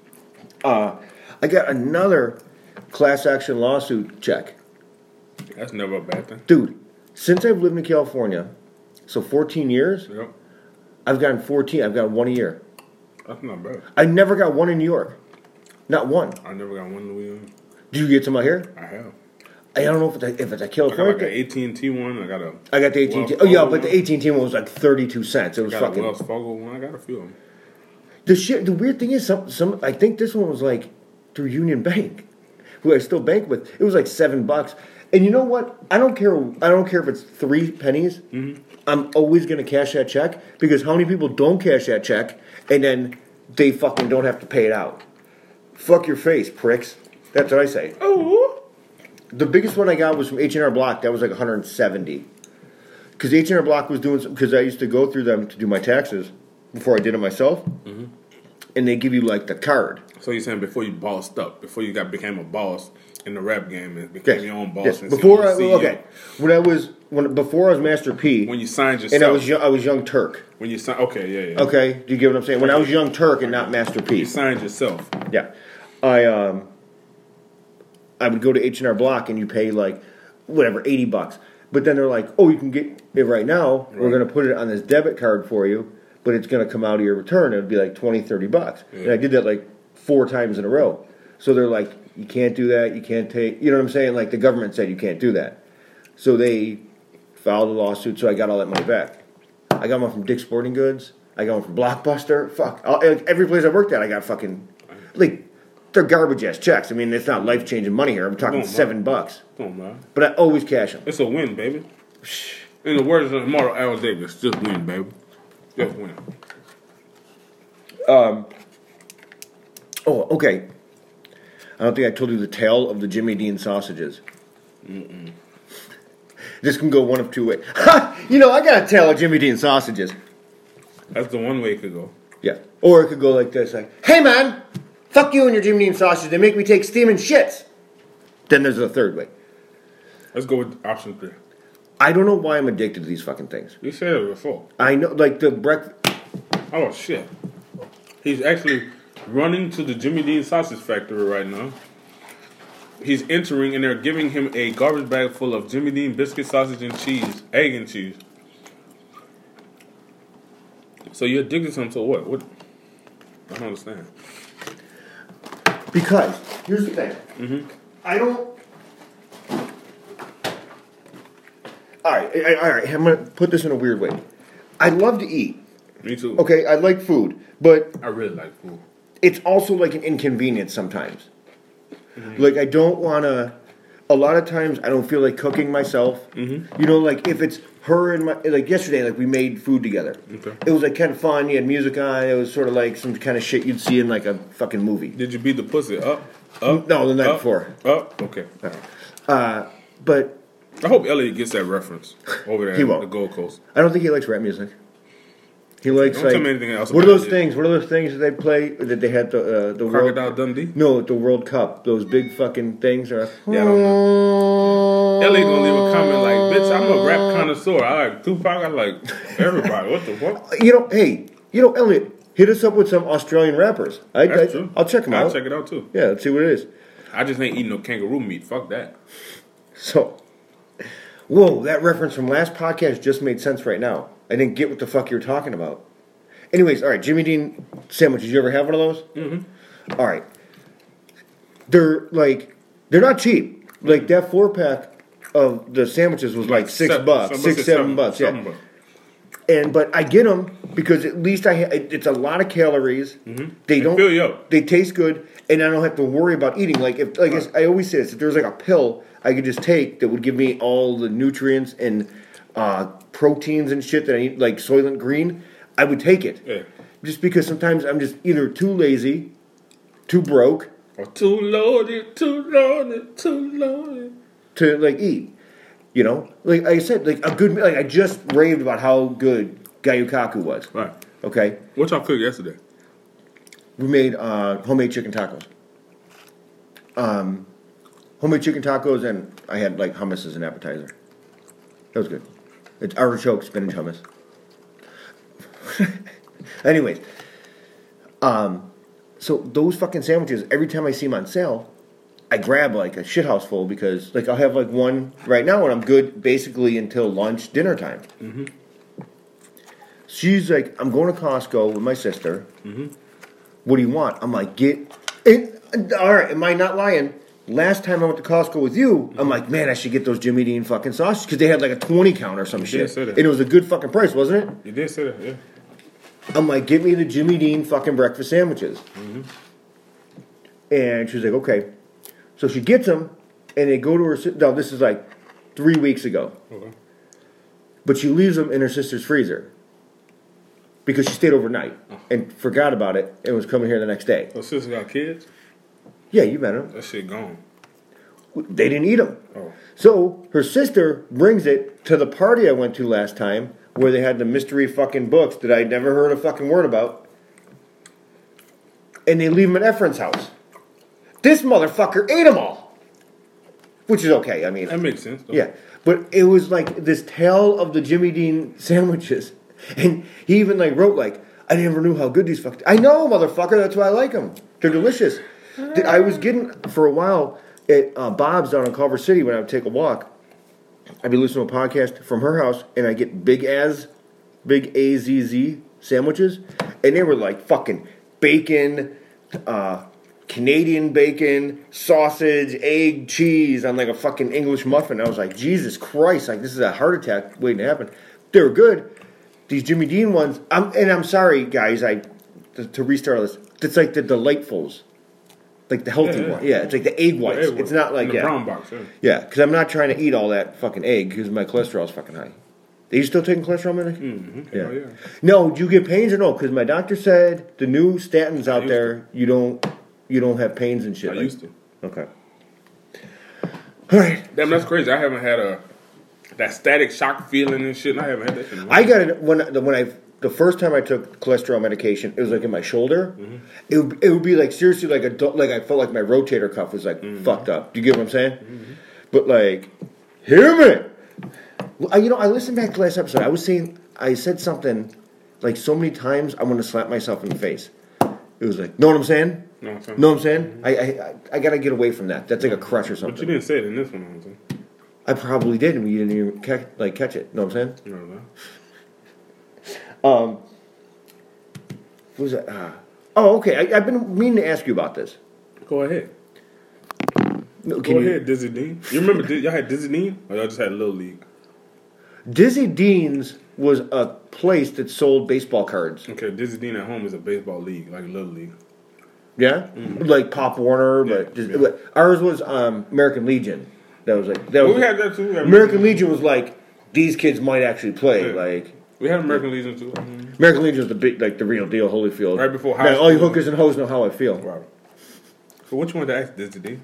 I got another class action lawsuit check. That's never a bad thing. Dude, since I've lived in California, so 14 years, yep. I've gotten 14. I've got one a year. That's not bad. I never got one in New York. Not one. I never got one in Louisiana. Did you get some out here? I have. I don't know if it's a California. I got like an AT&T one. I got the AT&T. Oh yeah, but the AT&T one was like 32 cents. It was I got fucking. a Wells Fargo one. I got a few of them. The weird thing is, some. I think this one was like through Union Bank, who I still bank with. It was like $7. And you know what? I don't care. I don't care if it's 3 pennies. Mm-hmm. I'm always going to cash that check because how many people don't cash that check and then they fucking don't have to pay it out? Fuck your face, pricks. That's what I say. Oh. The biggest one I got was from H&R Block. That was like 170. Because H&R Block was doing some, because I used to go through them to do my taxes before I did it myself. Mm-hmm. And they give you like the card. So you're saying before you bossed up, before you became a boss in the rap game and became your own boss. Yes. And Before I was Master P. When you signed yourself. And I was Young Turk. When you signed, okay, yeah. Okay, do you get what I'm saying? When I was Young Turk and not Master P. You signed yourself. Yeah. I would go to H&R Block and you pay like, whatever, $80. But then they're like, oh, you can get it right now. Right. We're going to put it on this debit card for you, but it's going to come out of your return. It would be like $20, $30. Yeah. And I did that like 4 times in a row. So they're like, you can't do that. You can't take, you know what I'm saying? Like the government said you can't do that. So they filed a lawsuit, so I got all that money back. I got one from Dick's Sporting Goods. I got one from Blockbuster. Fuck. Every place I worked at, I got fucking, like, they're garbage ass checks. I mean, it's not life changing money here. I'm talking $7. Don't mind. But I always cash them. It's a win, baby. In the words of Immortal Al Davis, just win, baby. Just win. Oh, okay. I don't think I told you the tale of the Jimmy Dean sausages. Mm-mm. This can go one of 2 ways. You know, I got a tale of Jimmy Dean sausages. That's the one way it could go. Yeah. Or it could go like this, like, hey man, fuck you and your Jimmy Dean sausages. They make me take steaming shits. Then there's a third way. Let's go with option 3. I don't know why I'm addicted to these fucking things. You said it before. I know, like the breakfast. Oh, shit. He's actually running to the Jimmy Dean sausage factory right now. He's entering, and they're giving him a garbage bag full of Jimmy Dean biscuit, sausage, and cheese. Egg and cheese. So you're addicted to him, so what? What? I don't understand. Because, here's the thing. I don't... Alright, I'm going to put this in a weird way. I love to eat. Me too. Okay, I like food, but I really like food. it's also like an inconvenience sometimes. Like, I don't want to... A lot of times, I don't feel like cooking myself. You know, like, if it's her and my... Like, yesterday, like, we made food together. Okay. It was, like, kind of fun. You had music on. It was sort of like some kind of shit you'd see in, like, a fucking movie. Did you beat the pussy up? Up? No, the night up, before. Up? Okay. But I hope Elliot gets that reference over there He on won't. the Gold Coast. I don't think he likes rap music. He likes, Don't like... tell me anything else What are about those it. things? What are those things that they play, that they had the Crocodile World... Dundee? No, the World Cup. Those big fucking things are... Yeah, I don't know. Elliot gonna leave a comment like, bitch, I'm a rap connoisseur. I like Tupac. I like everybody. What the fuck? You know, hey, Elliot, hit us up with some Australian rappers. That's true. I'll check them out. I'll check it out too. Yeah, let's see what it is. I just ain't eating no kangaroo meat. Fuck that. So, whoa, that reference from last podcast just made sense right now. I didn't get what the fuck you were talking about. Anyways, all right, Jimmy Dean sandwiches. You ever have one of those? Mm-hmm. All right. They're not cheap. Like, that 4-pack of the sandwiches was like $6, $7, yeah. But I get them because at least it's a lot of calories. Mm-hmm. They don't fill you up. They taste good, and I don't have to worry about eating. Like I always say this, if there's like a pill I could just take that would give me all the nutrients and proteins and shit that I need, like Soylent Green, I would take it. Yeah. Just because sometimes I'm just either too lazy, too broke, or too loaded to like eat. You know, like I said, like a good, like I just raved about how good Gayukaku was. Right. Okay. What y'all cooked yesterday? We made homemade chicken tacos. Homemade chicken tacos, and I had like hummus as an appetizer. That was good. It's artichoke spinach hummus. Anyways, so those fucking sandwiches, every time I see them on sale, I grab like a shithouse full because like I'll have like one right now and I'm good basically until lunch, dinner time. Mm-hmm. She's like, I'm going to Costco with my sister. Mm-hmm. What do you want? I'm like, all right, am I not lying? Last time I went to Costco with you, I'm like, man, I should get those Jimmy Dean fucking sausages because they had like a 20 count or some shit. And it was a good fucking price, wasn't it? You did say that, yeah. I'm like, get me the Jimmy Dean fucking breakfast sandwiches. Mm-hmm. And she's like, okay. So she gets them, and they go to her... No, this is like 3 weeks ago. Okay. But she leaves them in her sister's freezer. Because she stayed overnight and forgot about it and was coming here the next day. Her sister got kids? Yeah, you met them. That shit gone. They didn't eat them. Oh. So her sister brings it to the party I went to last time where they had the mystery fucking books that I'd never heard a fucking word about. And they leave them at Efren's house. This motherfucker ate them all. Which is okay, I mean... That makes sense, though. Yeah, but it was like this tale of the Jimmy Dean sandwiches. And he even like wrote like, I never knew how good these fucking... I know, motherfucker, that's why I like them. They're delicious. I was getting, for a while, at Bob's down in Culver City when I would take a walk. I'd be listening to a podcast from her house, and I get big AZZ sandwiches. And they were like fucking bacon, Canadian bacon, sausage, egg, cheese on like a fucking English muffin. I was like, Jesus Christ, like this is a heart attack waiting to happen. They were good. These Jimmy Dean ones, I'm sorry, guys, to restart all this. It's like the Delightfuls. Like the healthy one. Yeah, it's like the egg whites. It's not like, the brown box, yeah. Yeah, because I'm not trying to eat all that fucking egg because my cholesterol's fucking high. Are you still taking cholesterol medicine? Mm-hmm. Yeah. No, do you get pains or no? Because my doctor said the new statins out there, you don't have pains and shit. I used to. Okay. All right. Damn, that's crazy. I haven't had that static shock feeling and shit. And I haven't had that shit. I got it when the first time I took cholesterol medication, it was like in my shoulder. It would be like seriously like I felt like my rotator cuff was like fucked up. Do you get what I'm saying? But like, hear me. I listened back to last episode. I said something like so many times I want to slap myself in the face. It was like, know what I'm saying? Know what I'm saying? I gotta get away from that. That's like a crush or something. But you didn't say it in this one, I'm saying. I probably did, and you didn't even catch it. Know what I'm saying? No. What was that? Oh, okay. I've been meaning to ask you about this. Go ahead. No, Go ahead, Dizzy Dean. You remember y'all had Dizzy Dean? Or y'all just had Little League? Dizzy Dean's was a place that sold baseball cards. Okay, Dizzy Dean at home is a baseball league, like a Little League. Yeah? Like Pop Warner, but ours was American Legion. That was like... We had that too. American Legion was like, these kids might actually play. Yeah. Like... We had American Legion too. American Legion was the big, like the real deal, Holyfield. Right before high Man, school. all you hookers and hoes know how I feel. Right. So which one to ask Dizzy Dean?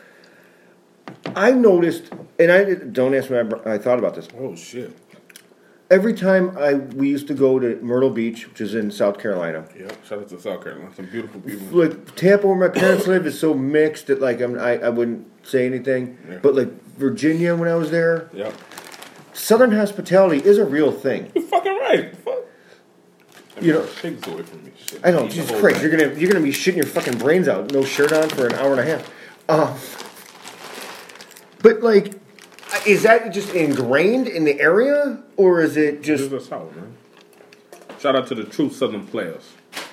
I noticed, and don't ask me, I thought about this. Oh, shit. Every time we used to go to Myrtle Beach, which is in South Carolina. Yeah, shout out to South Carolina. Some beautiful people. Like, Tampa, where my parents live, is so mixed that, like, I wouldn't say anything. Yeah. But, like, Virginia, when I was there, Southern hospitality is a real thing. You're fucking right. Fuck. You know, pigs away from me. Shit. I know, Jesus Christ, you're gonna be shitting your fucking brains out, no shirt on for an hour and a half. But like, is that just ingrained in the area, or is it just? This is the South, man. Shout out to the true Southern players.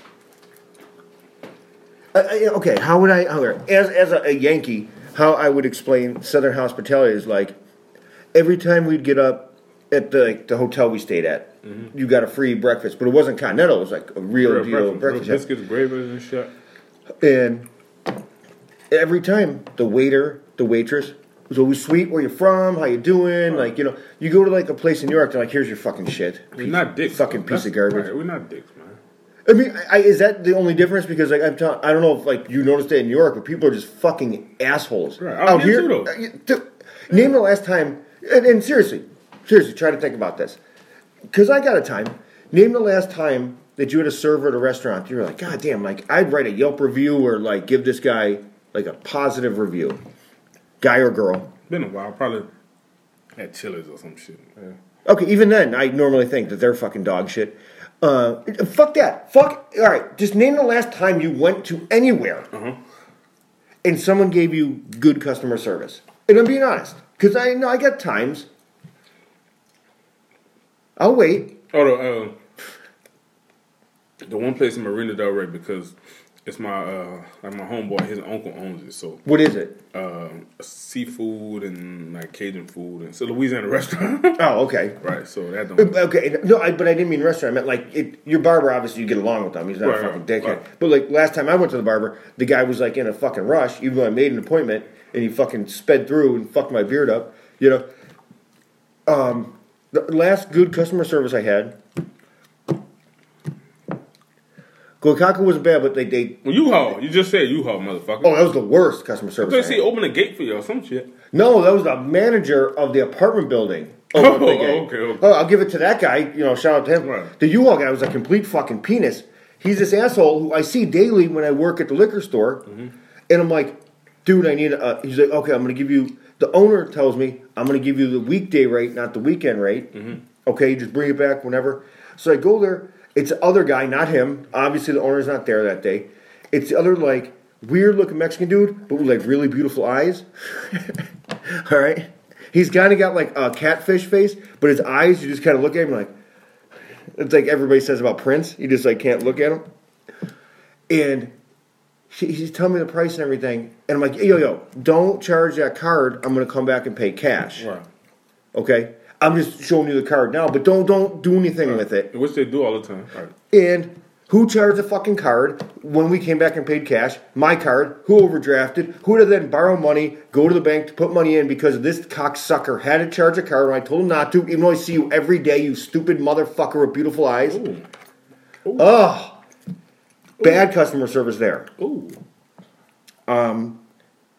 Okay, how would I, as a Yankee, how I would explain Southern hospitality is like, every time we'd get up at the hotel we stayed at, you got a free breakfast, but it wasn't continental. It was like a real deal breakfast. Biscuits, gravy, and shit. And every time the waiter, the waitress was always sweet. Where you from? How you doing? Like, you know, you go to like a place in New York, they're like, here's your fucking shit. We're not dicks. Fucking piece of garbage. Right, we're not dicks, man. I mean, is that the only difference? Because like I don't know if like you noticed it in New York, but people are just fucking assholes. Right. Out here, name the last time. And seriously, try to think about this. Because I got a time. Name the last time that you had a server at a restaurant. You're like, God damn, like I'd write a Yelp review or like give this guy like a positive review. Guy or girl. Been a while. Probably at Chili's or some shit. Yeah. Okay, even then, I normally think that they're fucking dog shit. Fuck that. Fuck. All right, just name the last time you went to anywhere and someone gave you good customer service. And I'm being honest. Because I know I got times. I'll wait. Oh, the one place in Marina Del Rey, because it's my homeboy, his uncle owns it. So what is it? Seafood and like Cajun food, and it's a Louisiana restaurant. Oh, okay. Right. So that don't. Okay. No, but I didn't mean restaurant. I meant like your barber. Obviously, you get along with him. He's not a fucking dickhead. Right. But like last time I went to the barber, the guy was like in a fucking rush, even though I made an appointment, and he fucking sped through and fucked my beard up. You know. The last good customer service I had, Goikaku wasn't bad, but they well, U-Haul. You just said U-Haul, motherfucker. Oh, that was the worst customer service. I thought you open a gate for you or some shit. No, that was the manager of the apartment building. Okay. Oh, I'll give it to that guy. You know, shout out to him. Right. The U-Haul guy was a complete fucking penis. He's this asshole who I see daily when I work at the liquor store, and I'm like, dude, I need a. He's like, okay, I'm going to give you. The owner tells me, I'm going to give you the weekday rate, not the weekend rate. Okay, just bring it back whenever. So I go there. It's the other guy, not him. Obviously, the owner's not there that day. It's the other, like, weird-looking Mexican dude, but with, like, really beautiful eyes. All right? He's kind of got, like, a catfish face, but his eyes, you just kind of look at him like... It's like everybody says about Prince. You just, like, can't look at him. And... He's telling me the price and everything. And I'm like, yo, don't charge that card. I'm going to come back and pay cash. Right. Okay? I'm just showing you the card now, but don't do anything with it. Which they do all the time. Right. And who charged the fucking card when we came back and paid cash? My card. Who overdrafted? Who did then borrow money, go to the bank to put money in because this cocksucker had to charge a card when I told him not to, even though I see you every day, you stupid motherfucker with beautiful eyes. Ooh. Ugh. Bad customer service there. Ooh.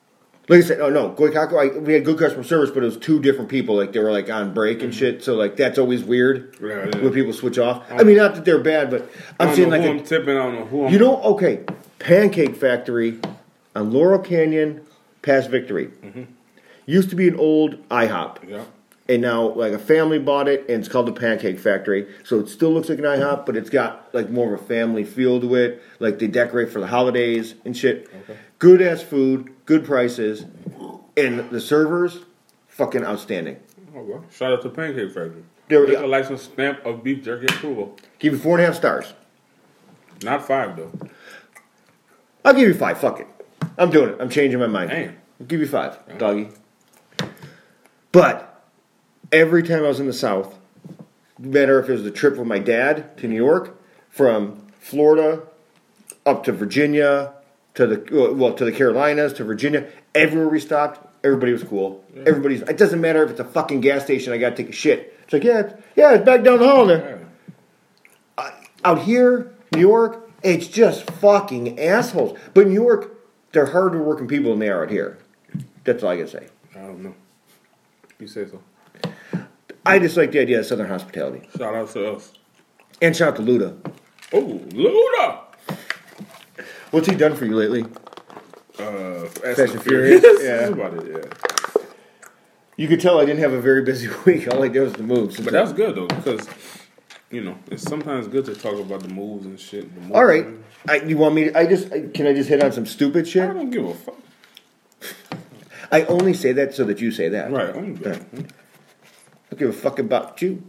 Like I said, oh no, Goikaku, we had good customer service, but it was two different people. Like they were like on break and shit. So like that's always weird when people switch off. I mean, not that they're bad, but I'm saying like I'm tipping. I don't know who I'm. You know, okay, Pancake Factory on Laurel Canyon, past Victory. Used to be an old IHOP. Yeah. And now, like, a family bought it, and it's called the Pancake Factory. So it still looks like an IHOP, but it's got, like, more of a family feel to it. Like, they decorate for the holidays and shit. Okay. Good-ass food, good prices, and the servers, fucking outstanding. Oh, well. Shout out to Pancake Factory. There, a license stamp of beef jerky approval. Give you 4.5 stars. Not 5, though. I'll give you 5, fuck it. I'm doing it. I'm changing my mind. Damn. I'll give you 5, doggy. But every time I was in the South, no matter if it was a trip with my dad to New York, from Florida up to Virginia, to the Carolinas, to Virginia, everywhere we stopped, everybody was cool. Yeah. It doesn't matter if it's a fucking gas station, I gotta take a shit. It's like, it's back down the hall there. Yeah. Out here, New York, it's just fucking assholes. But New York, they're harder working people than they are out here. That's all I gotta say. I don't know. You say so. I just like the idea of Southern hospitality. Shout out to us. And shout out to Luda. Oh, Luda! What's he done for you lately? Fast and Furious. Yeah. About it, yeah. You could tell I didn't have a very busy week. All I did was the moves. But that's good, though, because, you know, it's sometimes good to talk about the moves and shit. All right. You want me to... Can I just hit on some stupid shit? I don't give a fuck. I only say that so that you say that. Right. I'm good. I don't give a fuck about you.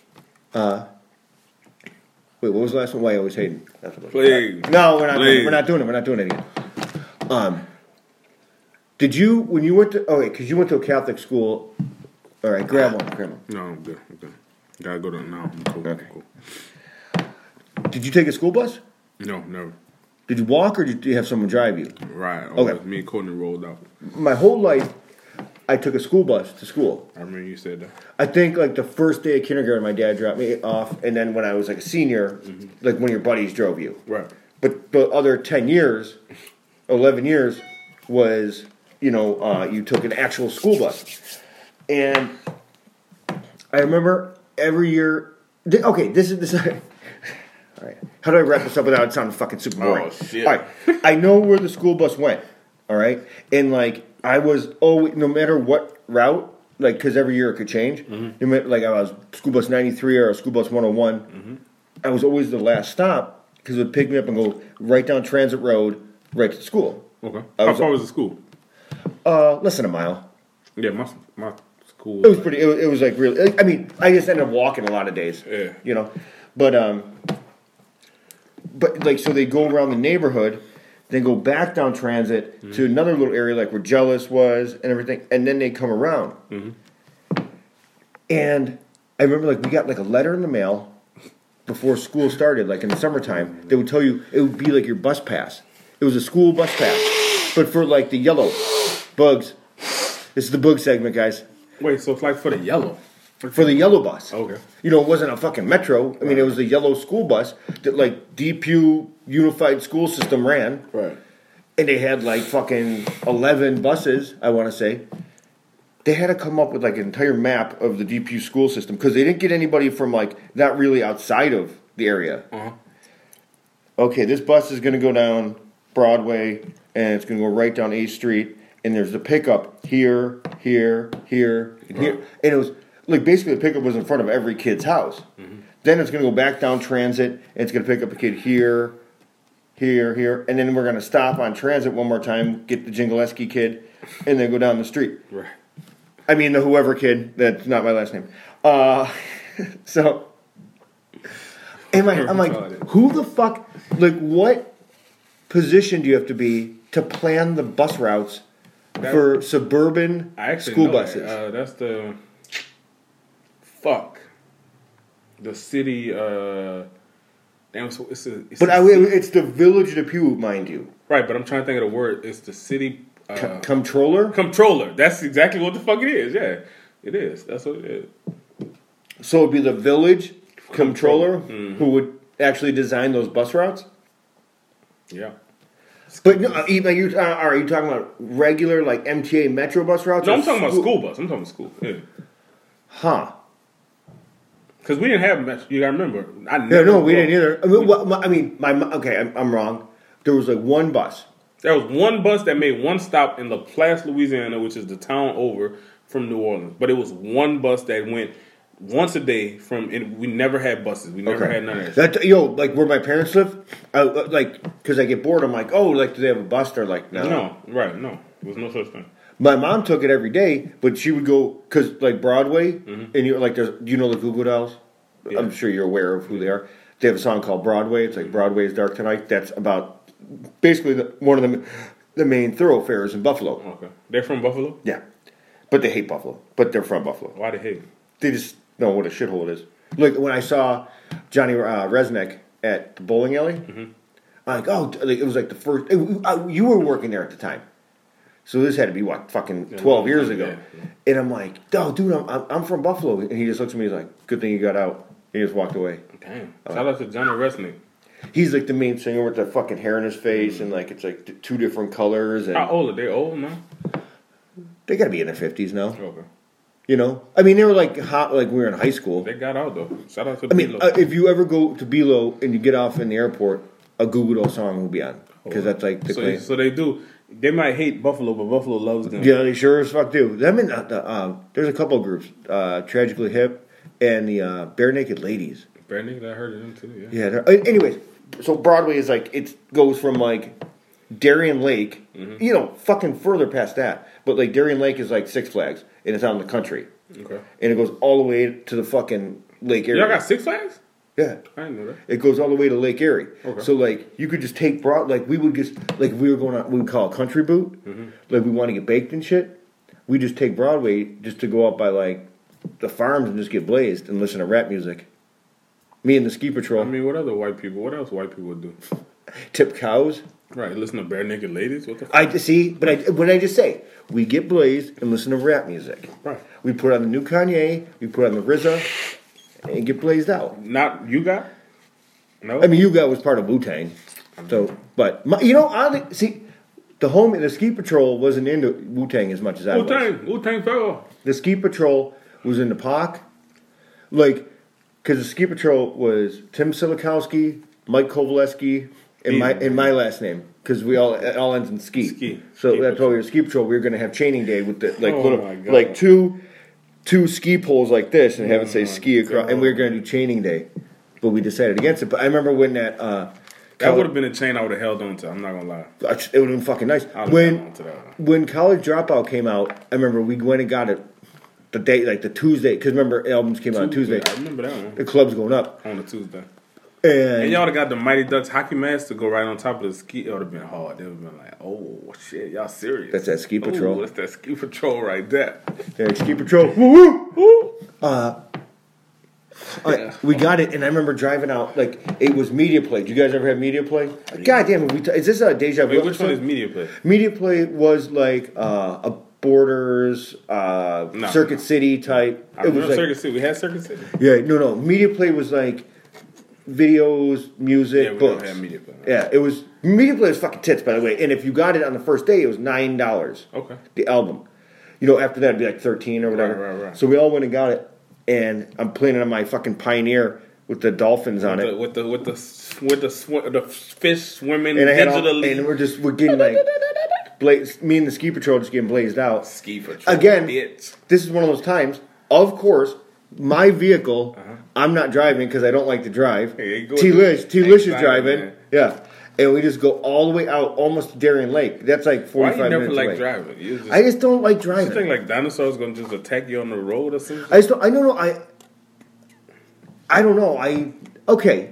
Wait, what was the last one? Why I always hating? Please. No, we're not doing it. We're not doing it again. Did you, when you went to... Oh, wait, because you went to a Catholic school... All right, grab one. No, I'm good. Gotta go to... No, I'm cool. Okay. Cool. Did you take a school bus? No, never. Did you walk or did you have someone drive you? Right. Okay. Me and Courtney rolled out. My whole life, I took a school bus to school. I remember you said that. I think like the first day of kindergarten, my dad dropped me off, and then when I was like a senior, like one of your buddies drove you. Right. But the other 10 years, 11 years, was, you took an actual school bus. And I remember every year... Okay, this is... All right. How do I wrap this up without it sounding fucking super boring? Oh, shit. All right. I know where the school bus went, all right? And, like, I was always... No matter what route, like, because every year it could change. No matter, like, I was school bus 93 or school bus 101. I was always the last stop because it would pick me up and go right down Transit Road right to school. Okay. How far was the school? Less than a mile. Yeah, my school... It was pretty... It was, like, really... I mean, I just ended up walking a lot of days. Yeah. But, like, so they go around the neighborhood, then go back down Transit to another little area, like where Jealous was and everything, and then they come around. And I remember, like, we got, like, a letter in the mail before school started, like, in the summertime. They would tell you it would be, like, your bus pass. It was a school bus pass. But for, like, the yellow bugs. This is the bug segment, guys. Wait, so it's like for the yellow? For the yellow bus. Okay. It wasn't a fucking metro. I mean, it was a yellow school bus that, like, DPU Unified School System ran. Right. And they had, like, fucking 11 buses, I want to say. They had to come up with, like, an entire map of the DPU school system because they didn't get anybody from, like, not really outside of the area. Okay, this bus is going to go down Broadway, and it's going to go right down 8th Street, and there's the pickup here, and here. And it was... Like, basically, the pickup was in front of every kid's house. Then it's going to go back down Transit, and it's going to pick up a kid here, and then we're going to stop on Transit one more time, get the Jingleski kid, and then go down the street. Right. I mean, the whoever kid, that's not my last name. So, I'm like, who the fuck, like, what position do you have to be to plan the bus routes for suburban school buses? That's the... Fuck. The city, damn, so it's the Village of Depew, mind you. Right, but I'm trying to think of the word. It's the city... Comptroller? Comptroller. That's exactly what the fuck it is, yeah. It is. That's what it is. So it'd be the Village Comptroller who would actually design those bus routes? Yeah. But no, are you talking about regular like MTA Metro bus routes? No, I'm talking about school bus. I'm talking about school. Yeah. Huh. Because we didn't have Metro. You gotta remember. We didn't either. I'm wrong. There was like one bus. There was one bus that made one stop in Laplace, Louisiana, which is the town over from New Orleans. But it was one bus that went once a day and we never had buses. We never had none of that. Like where my parents live, because I get bored, I'm like, oh, like do they have a bus? They're like, no. No, right, no. There was no such thing. My mom took it every day, but she would go, because like Broadway, and you're like, do you know the Goo Goo Dolls? Yeah. I'm sure you're aware of who they are. They have a song called Broadway. It's like Broadway is Dark Tonight. That's about basically one of the main thoroughfares in Buffalo. Okay. They're from Buffalo? Yeah. But they hate Buffalo. But they're from Buffalo. Why they hate? They just know what a shithole it is. Like when I saw Johnny Resnick at the bowling alley, I'm like, oh, it was like the first. You were working there at the time. So this had to be, fucking 12 years ago. Yeah. And I'm like, oh, dude, I'm from Buffalo. And he just looks at me, he's like, good thing you got out. He just walked away. Damn. Shout out to Johnny Resnick. He's like the main singer with the fucking hair in his face and like it's like two different colors. And how old are they? Old now? They got to be in their 50s now. Okay. You know? I mean, they were like hot, like we were in high school. They got out though. Shout out to Bilo. If you ever go to Bilo and you get off in the airport, a Goo Goo Doll song will be on. Because that's like the so they do. They might hate Buffalo, but Buffalo loves them. Yeah, they sure as fuck do. There's a couple of groups, Tragically Hip and the Bare Naked Ladies. Bare Naked, I heard of them too. Yeah. Anyways, so Broadway is like it goes from like Darien Lake, fucking further past that. But like Darien Lake is like Six Flags, and it's out in the country. Okay. And it goes all the way to the fucking Lake Erie. Y'all got Six Flags? Yeah. I didn't know that. It goes all the way to Lake Erie. Okay. So, like, you could just take we would just, like, if we were going on, we would call it country boot. Like, we want to get baked and shit. We just take Broadway just to go up by, like, the farms and just get blazed and listen to rap music. Me and the Ski Patrol. I mean, what else white people would do? Tip cows. Right, listen to Bare Naked Ladies? What the fuck? What I just say? We get blazed and listen to rap music. Right. We put on the new Kanye, we put on the RZA, and get blazed out. Not You Got? No? I mean, You Got was part of Wu-Tang. So, but, the Ski Patrol wasn't into Wu-Tang as much as I was. Wu-Tang fell. The Ski Patrol was into Pac. Like, because the Ski Patrol was Tim Silikowski, Mike Kovalevsky, and my last name. Because it all ends in ski. So that's why we were Ski Patrol. We were going to have chaining day with the two ski poles like this and have it say ski across. And we were going to do chaining day. But we decided against it. But I remember when that would have been a chain I would have held on to. I'm not going to lie. It would have been fucking nice. When College Dropout came out, I remember we went and got it the day, like the Tuesday. Because remember, albums came out on Tuesday. I remember that one. The club's going up. On a Tuesday. And y'all would have got the Mighty Ducks hockey mask to go right on top of the ski. It would have been hard. They would have been like, oh, shit, y'all serious. That's that Ski Patrol. That's that Ski Patrol right there. Yeah, Ski Patrol. Woo-woo! We got it, and I remember driving out, like, it was Media Play. Did you guys ever have Media Play? God damn it. Is this a Deja Vu? Wait, which one is Media Play? Media Play was like a Borders, Circuit City type. I remember Circuit City. We had Circuit City. Yeah, no. Media Play was like videos, music, books. Don't have Media Play. Yeah, it was. Media Play was fucking tits, by the way. And if you got it on the first day, it was $9. Okay. The album. After that, it'd be like 13 or whatever. Right. So we all went and got it. And I'm playing it on my fucking Pioneer with the dolphins on it. With the fish swimming and digitally. And we're getting like me and the Ski Patrol just getting blazed out. Ski Patrol. Again, this is one of those times. Of course, my vehicle. I'm not driving because I don't like to drive. T-Lish is driving. Man. Yeah. And we just go all the way out, almost to Darien Lake. That's like 45 minutes away. Why you never like driving? I just don't like driving. You think like dinosaurs going to just attack you on the road or something? I don't know. Okay.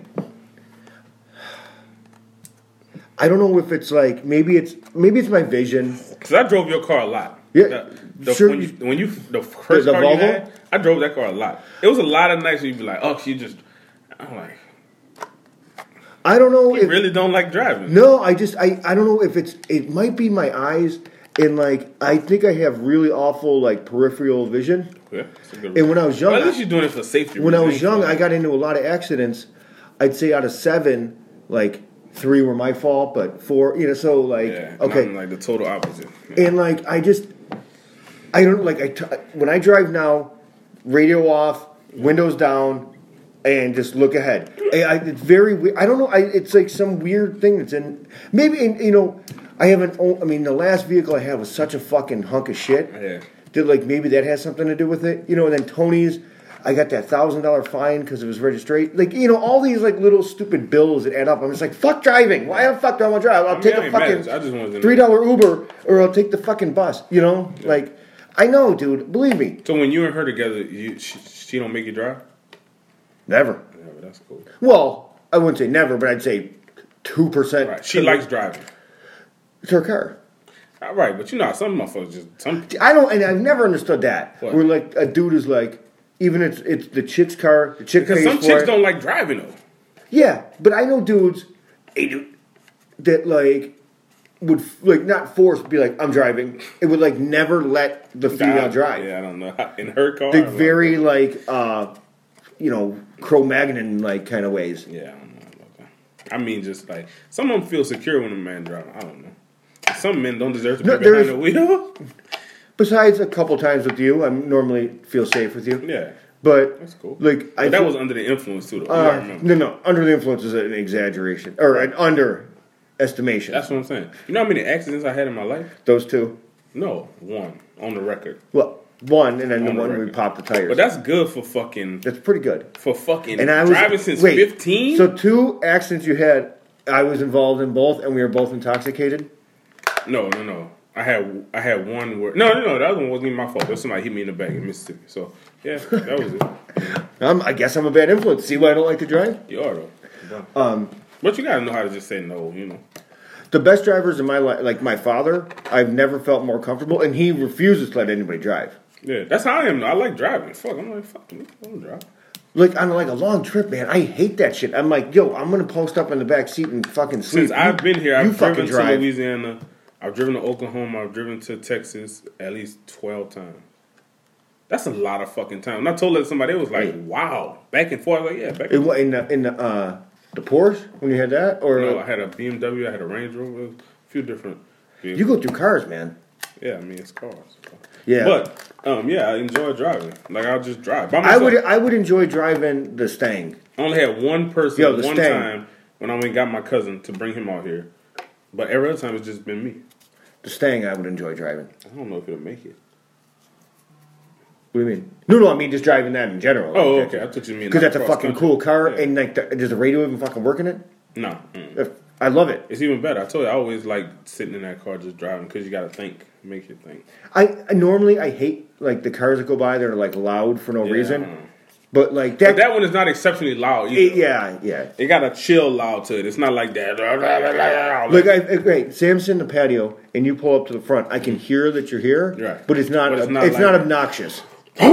I don't know if it's like, maybe it's my vision. Because I drove your car a lot. Yeah. The first car you had, I drove that car a lot. It was a lot of nights where you'd be like, oh, I'm like, I don't know. You really don't like driving. No, I don't know if it might be my eyes and like, I think I have really awful like peripheral vision. Yeah. And when I was young, at least you're doing it for safety. When I was young, I got into a lot of accidents. I'd say out of 7, like 3 were my fault, but 4, so like, Yeah, okay. I'm like the total opposite. And like, I don't like, when I drive now, radio off, windows down, and just look ahead. It's very weird. I don't know. It's like some weird thing that's in, maybe, I haven't, the last vehicle I had was such a fucking hunk of shit. Yeah. That like, maybe that has something to do with it. And then Tony's, I got that $1,000 fine because it was registration. Like, all these like little stupid bills that add up. I'm just like, fuck driving. Why the fuck do I want to drive? I'll take a fucking $3 Uber, or I'll take the fucking bus. Like, I know, dude. Believe me. So when you and her together, she don't make you drive? Never. Never. That's cool. Well, I wouldn't say never, but I'd say 2%. Right. She likes driving. It's her car. All right, but some motherfuckers just I don't, and I've never understood that. What? Where like a dude is like, even it's the chick's car, the chick because pays some for chicks it. don't like driving though. Yeah, but I know dudes, that like would like not force, be like, I'm driving. It would like never let the female drive. Yeah, I don't know. In her car, Like very like Cro-Magnon like kind of ways. Yeah, I don't know about that. I mean, just like some of them feel secure when a man driving. I don't know. Some men don't deserve to be behind the wheel. Besides a couple times with you, I normally feel safe with you. Yeah. But that's cool. Like that was under the influence too, though. No. Under the influence is an exaggeration or an underestimation. That's what I'm saying. You know how many accidents I had in my life? Those 2? No, 1 on the record. Well, 1, and then the one record. we popped the tires. But that's good for fucking. That's pretty good for fucking. And I was driving since 15. So 2 accidents you had, I was involved in both, and we were both intoxicated. No. I had one where the other one wasn't even my fault. There was somebody hit me in the back in Mississippi. So yeah, that was it. I guess I'm a bad influence. See why I don't like to drive? You are though. But you gotta know how to just say no. The best drivers in my life, like my father, I've never felt more comfortable, and he refuses to let anybody drive. Yeah, that's how I am. I like driving. I'm like, fuck me, I don't drive. Like on like a long trip, man, I hate that shit. I'm like, yo, I'm gonna post up in the back seat and fucking sleep. Since I've been here, I've driven to drive. Louisiana. I've driven to Oklahoma. I've driven to Texas at least 12 times. That's a lot of fucking time. And I told somebody, it was like, wow, back and forth. I was like, yeah, back and forth. In the Porsche when you had that, or no, I had a BMW. I had a Range Rover. A few different vehicles. You go through cars, man. Yeah, I mean it's cars. Yeah, but I enjoy driving. Like I'll just drive by myself. I would enjoy driving the Stang. I only had one person one Stang. time when I went and got my cousin to bring him out here, but every other time it's just been me. The Stang, I would enjoy driving. I don't know if it'll make it. What do you mean? No, I mean just driving that in general. Oh, okay. I thought you mean because that's a fucking cool car, yeah. and like, does the radio even fucking work in it? No. I love it. It's even better. I told you, I always like sitting in that car just driving because you got to think, make you think. I normally hate like the cars that go by that are like loud for no reason. But like that, but that one is not exceptionally loud either. Yeah. It got a chill loud to it. It's not like that. Look, great. Sam's in the patio, and you pull up to the front. I can hear that you're here, right? But it's not. It's not obnoxious.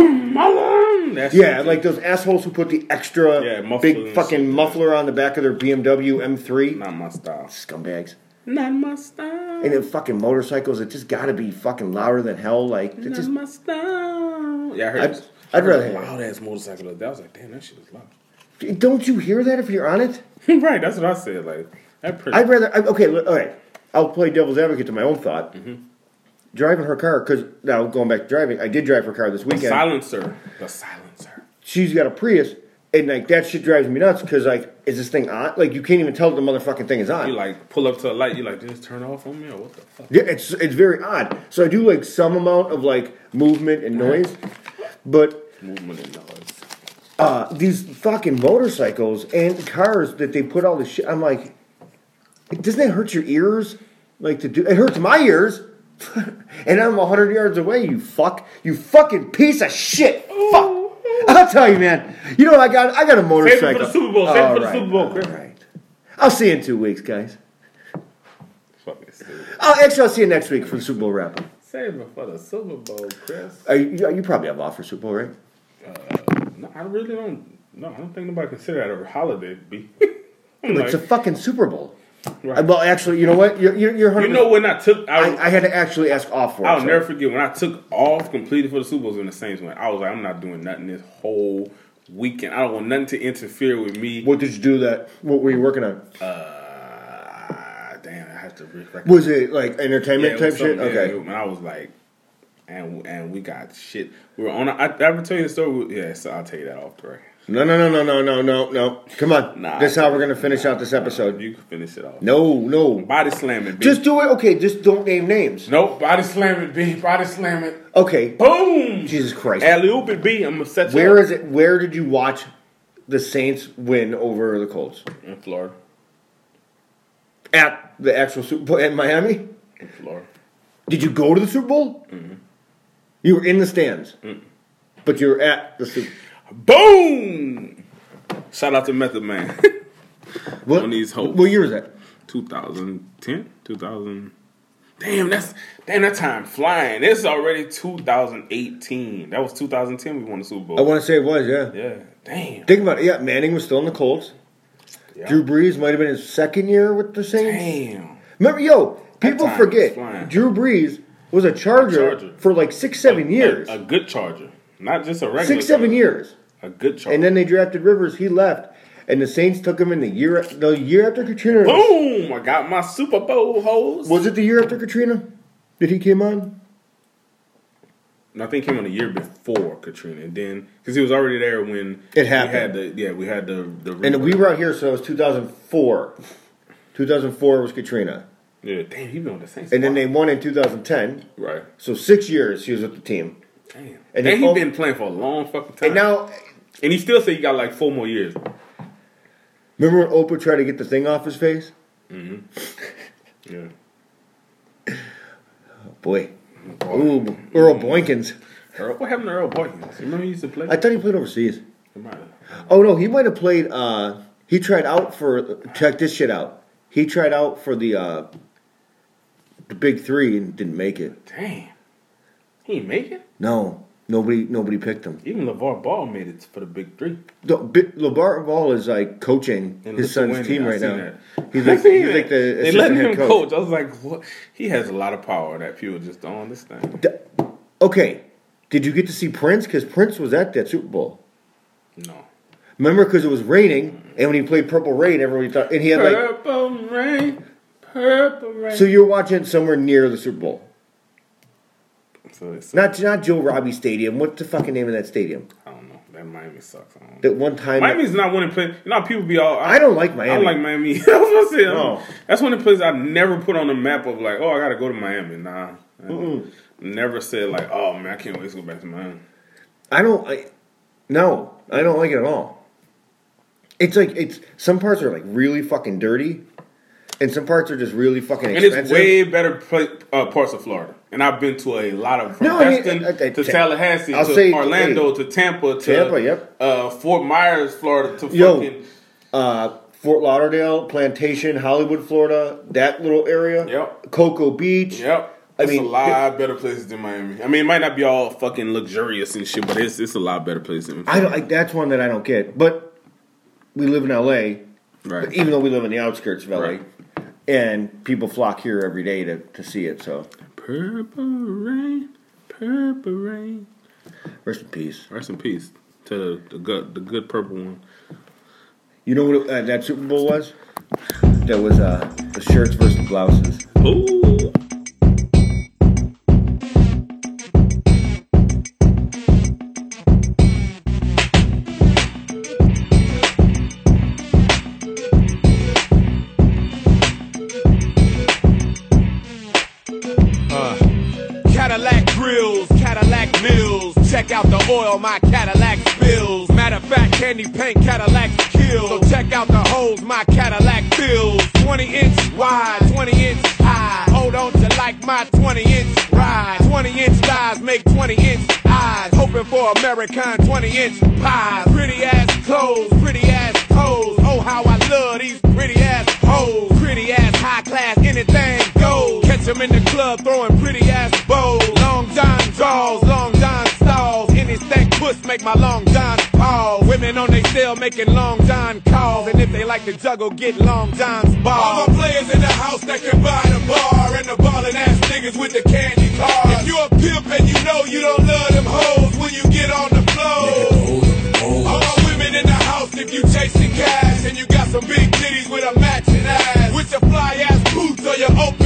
Like those assholes who put the extra big fucking muffler on the back of their BMW M3. Not my style. Scumbags. Not my style. And then fucking motorcycles, it just got to be fucking louder than hell. Like it's just my style. Yeah, I heard. I'd rather loud ass motorcycle. I was like, damn, that shit is loud. Don't you hear that if you're on it? Right, that's what I said. Like, I'd rather. Okay, all right. I'll play devil's advocate to my own thought. Mm-hmm. Driving her car, because now going back to driving, I did drive her car this weekend. The silencer. She's got a Prius, and like that shit drives me nuts. Because like, is this thing on? Like, you can't even tell the motherfucking thing is on. You like pull up to a light. You like, did this turn off on me or what the fuck? Yeah, it's very odd. So I do like some amount of like movement and noise, but. Movement and noise. These fucking motorcycles and cars that they put all this shit. I'm like, doesn't that hurt your ears? Like to do it hurts my ears, and I'm 100 yards away. You fucking piece of shit. Fuck. I'll tell you, man. You know I got a motorcycle. Save it for the Super Bowl. Save it for the Super Bowl. All right. I'll see you in 2 weeks, guys. Fucking stupid. I'll see you next week for the Super Bowl wrap-up. Save it for the Super Bowl, Chris. You probably have off for Super Bowl, right? No, I really don't. No, I don't think nobody consider that a holiday. It's a fucking Super Bowl. Right. Well, actually, you know what? You're 100%. You know when I took... I had to actually ask off for it. I'll never forget when I took off completely for the Super Bowl when the Saints went. I was like, I'm not doing nothing this whole weekend. I don't want nothing to interfere with me. What did you do what were you working on? the record. Was it like entertainment Yeah, it type was shit? something, Okay. yeah, and I was like, and we got shit. We were on. I ever tell you the story? Yeah, so I'll tell you that off the record. No. Come on. Nah, This is how we're gonna finish out this episode. You can finish it off. No. Body slamming, B. Just do it. Okay, just don't name names. Nope, body slamming, B. Body slamming. Okay. Boom! Jesus Christ. Alley-oop it, B. I'm gonna set you Where up. is it? Where did you watch the Saints win over the Colts? In Florida. At the actual Super Bowl in Miami? In Florida. Did you go to the Super Bowl? Mm-hmm. You were in the stands. Mm-hmm. But you were at the Super Boom! Shout out to Method Man. What, on these hopes. What year was that? 2010? 2000. Damn, that time flying. It's already 2018. That was 2010 we won the Super Bowl. I want to say it was, yeah. Yeah, damn. Think about it. Yeah, Manning was still in the Colts. Yeah. Drew Brees might have been his second year with the Saints. Damn. Remember, people time forget, was flying. Drew Brees was a Charger for like 6-7 years. A good Charger. Not just a regular 6-7 Charger. years. A good Charger. And then they drafted Rivers. He left. And the Saints took him in the year after Katrina. Boom! I got my Super Bowl hose. Was it the year after Katrina that he came on? No, I think he came on the year before Katrina. And then, because he was already there when It happened. We had the And we were out here, so it was 2004. 2004 was Katrina. Yeah, damn, he been on the Saints. And then they won in 2010. Right. So 6 years he was with the team. Damn. And And then he been playing for a long fucking time. And now, And he still said he got like 4 more years. remember when Oprah tried to get the thing off his face? Mm-hmm. Yeah. Oh, boy. Ooh, Earl Boykins. What happened to Earl Boykins? You remember he used to play? I thought he played overseas. He might have. Oh, no, he might have played, he tried out for, check this shit out. He tried out for the Big Three and didn't make it. Damn. He ain't make it? No, nobody picked him. Even LeVar Ball made it for the Big Three. LeVar Ball is like coaching In his son's Lithuania, team I right seen now. that. He's I like seen the that. They assistant letting head him coach. coach. I was like, what? He has a lot of power that people just don't understand. Okay, did you get to see Prince? Because Prince was at that Super Bowl. No. Remember, because it was raining, and when he played Purple Rain, everybody thought, and he had like. Purple rain, purple rain. So you were watching it somewhere near the Super Bowl. So it's, Not Joe Robbie Stadium. What's the fucking name of that stadium? I don't know. That Miami sucks. I don't know. That one time. Miami's not one of the places. You know how people be all. I don't like Miami. I don't like Miami. I was gonna say, No. that's one of the places I never put on the map of like, oh, I gotta go to Miami. Nah. Never said like, oh man, I can't wait to go back to Miami. No, I don't like it at all. It's like some parts are like really fucking dirty, and some parts are just really fucking expensive. And it's way better parts of Florida. And I've been to a lot of from Destin to Tallahassee to Orlando to Tampa to Fort Myers, Florida to fucking Fort Lauderdale, Plantation, Hollywood, Florida, that little area. Yep. Cocoa Beach. Yep. It's a lot better places than Miami. I mean, it might not be all fucking luxurious and shit, but it's a lot better place than Miami. That's one that I don't get. But we live in L.A., right? Even though we live in the outskirts of L.A., right. And people flock here every day to see it. So purple rain, purple rain. Rest in peace. Rest in peace to the good purple one. You know what that Super Bowl was? That was the shirts versus the blouses. Ooh. Cadillac grills, Cadillac mills. Check out the oil my Cadillac spills. Matter of fact, candy paint Cadillacs kill. So check out the holes my Cadillac fills. 20-inch wide, 20-inch high. Hold on to like my 20-inch ride. 20-inch thighs make 20-inch eyes. Hoping for American 20-inch pies. Pretty ass clothes, pretty ass toes. Oh, how I love these pretty ass hoes. Pretty ass high class, anything goes. Catch them in the club throwing pretty ass bows. Long John draws, Long John stalls. Any stank puss make my Long John pause. Women on they cell making Long John calls. And if they like to juggle, get Long John's balls. All my players in the house that can buy the bar. And the ballin' ass niggas with the candy cars. If you a pimp and you know you don't love them hoes when you get on the floor. All my women in the house if you chasing cash. And you got some big titties with a matching ass. With your fly ass boots or your open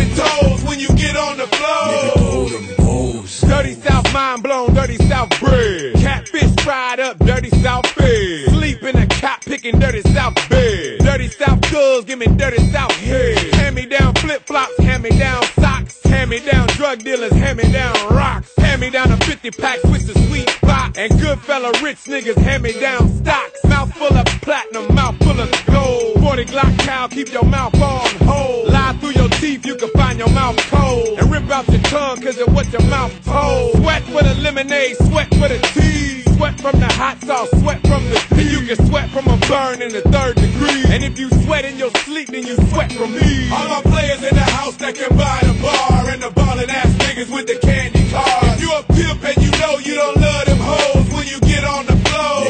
the floor. Dirty South mind blown, dirty South bread. Catfish fried up, dirty South fed. Sleep in a cot picking dirty South bed. Dirty South girls, give me dirty South head. Hand me down flip flops, hand me down socks. Hand me down drug dealers, hand me down rocks. Hand me down a 50 pack with the sweet spot. And good fella rich niggas hand me down stocks. Mouth full of platinum, mouth full of gold. 40 Glock cow, keep your mouth on hold. Lie through your teeth, you can find your mouth cold. And rip out your tongue, cause of what your mouth told. Sweat for the lemonade, sweat for the tea. Sweat from the hot sauce, sweat from the tea. You can sweat from a burn in the 3rd degree. And if you sweat in your sleep, then you sweat from me. All my players in the house that can buy the bar. And the ballin' ass niggas with the candy cars. If you a pimp and you know you don't love them hoes when you get on the floor.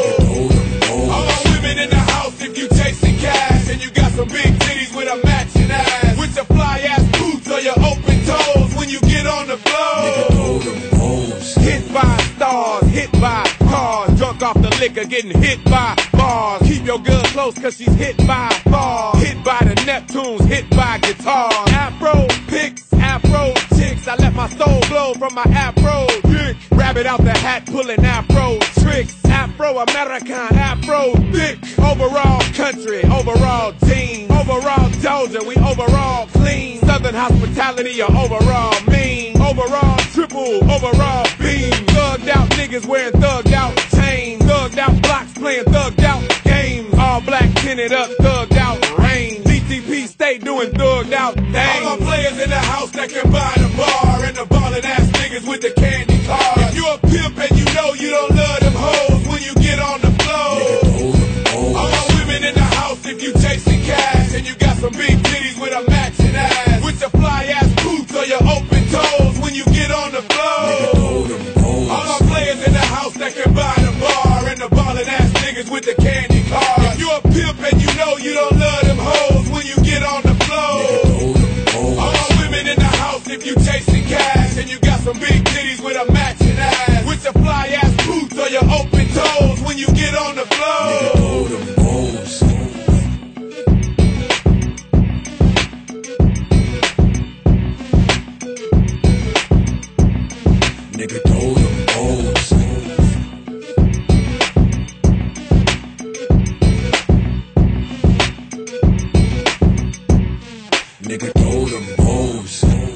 All my women in the house if you chasing cash. And you got some big titties with a matching ass. With your fly ass boots or your open toes when you get on the floor. Hit by stars, hit by cars. Drunk off the liquor, getting hit by bars. Keep your girl close cause she's hit by bars. Hit by the Neptunes, hit by guitars. Afro picks, afro chicks. I let my soul glow from my afro dick. Rabbit out the hat, pulling afro tricks. Afro American, afro thick. Overall country, overall team. Overall Doja, we overall clean. Southern hospitality, or overall mean. Overall triple, overall beam. Thugged out niggas wearing thugged out chains. Thugged out blocks playing thugged out games. All black tinted up, thugged out rain. DTP stay doing thugged out things. All my players in the house that can buy the bar. And the ballin' ass niggas with the candy cars. If you a pimp and you know you don't love them hoes when you get on the floor. All my women in the house if you chasing cash. And you got some big titties with a matching ass. With your fly ass boots or your open toes when you get on the floor. All my players in the house that can buy the bar. And the ballin' ass niggas with the candy cars. If you a pimp and you know you don't love them hoes when you get on the floor. All my women in the house if you chasing cash. And you got some big titties with a matching ass. With your fly ass boots or your open toes when you get on the floor. Nigga throw them O's. Nigga throw them O's.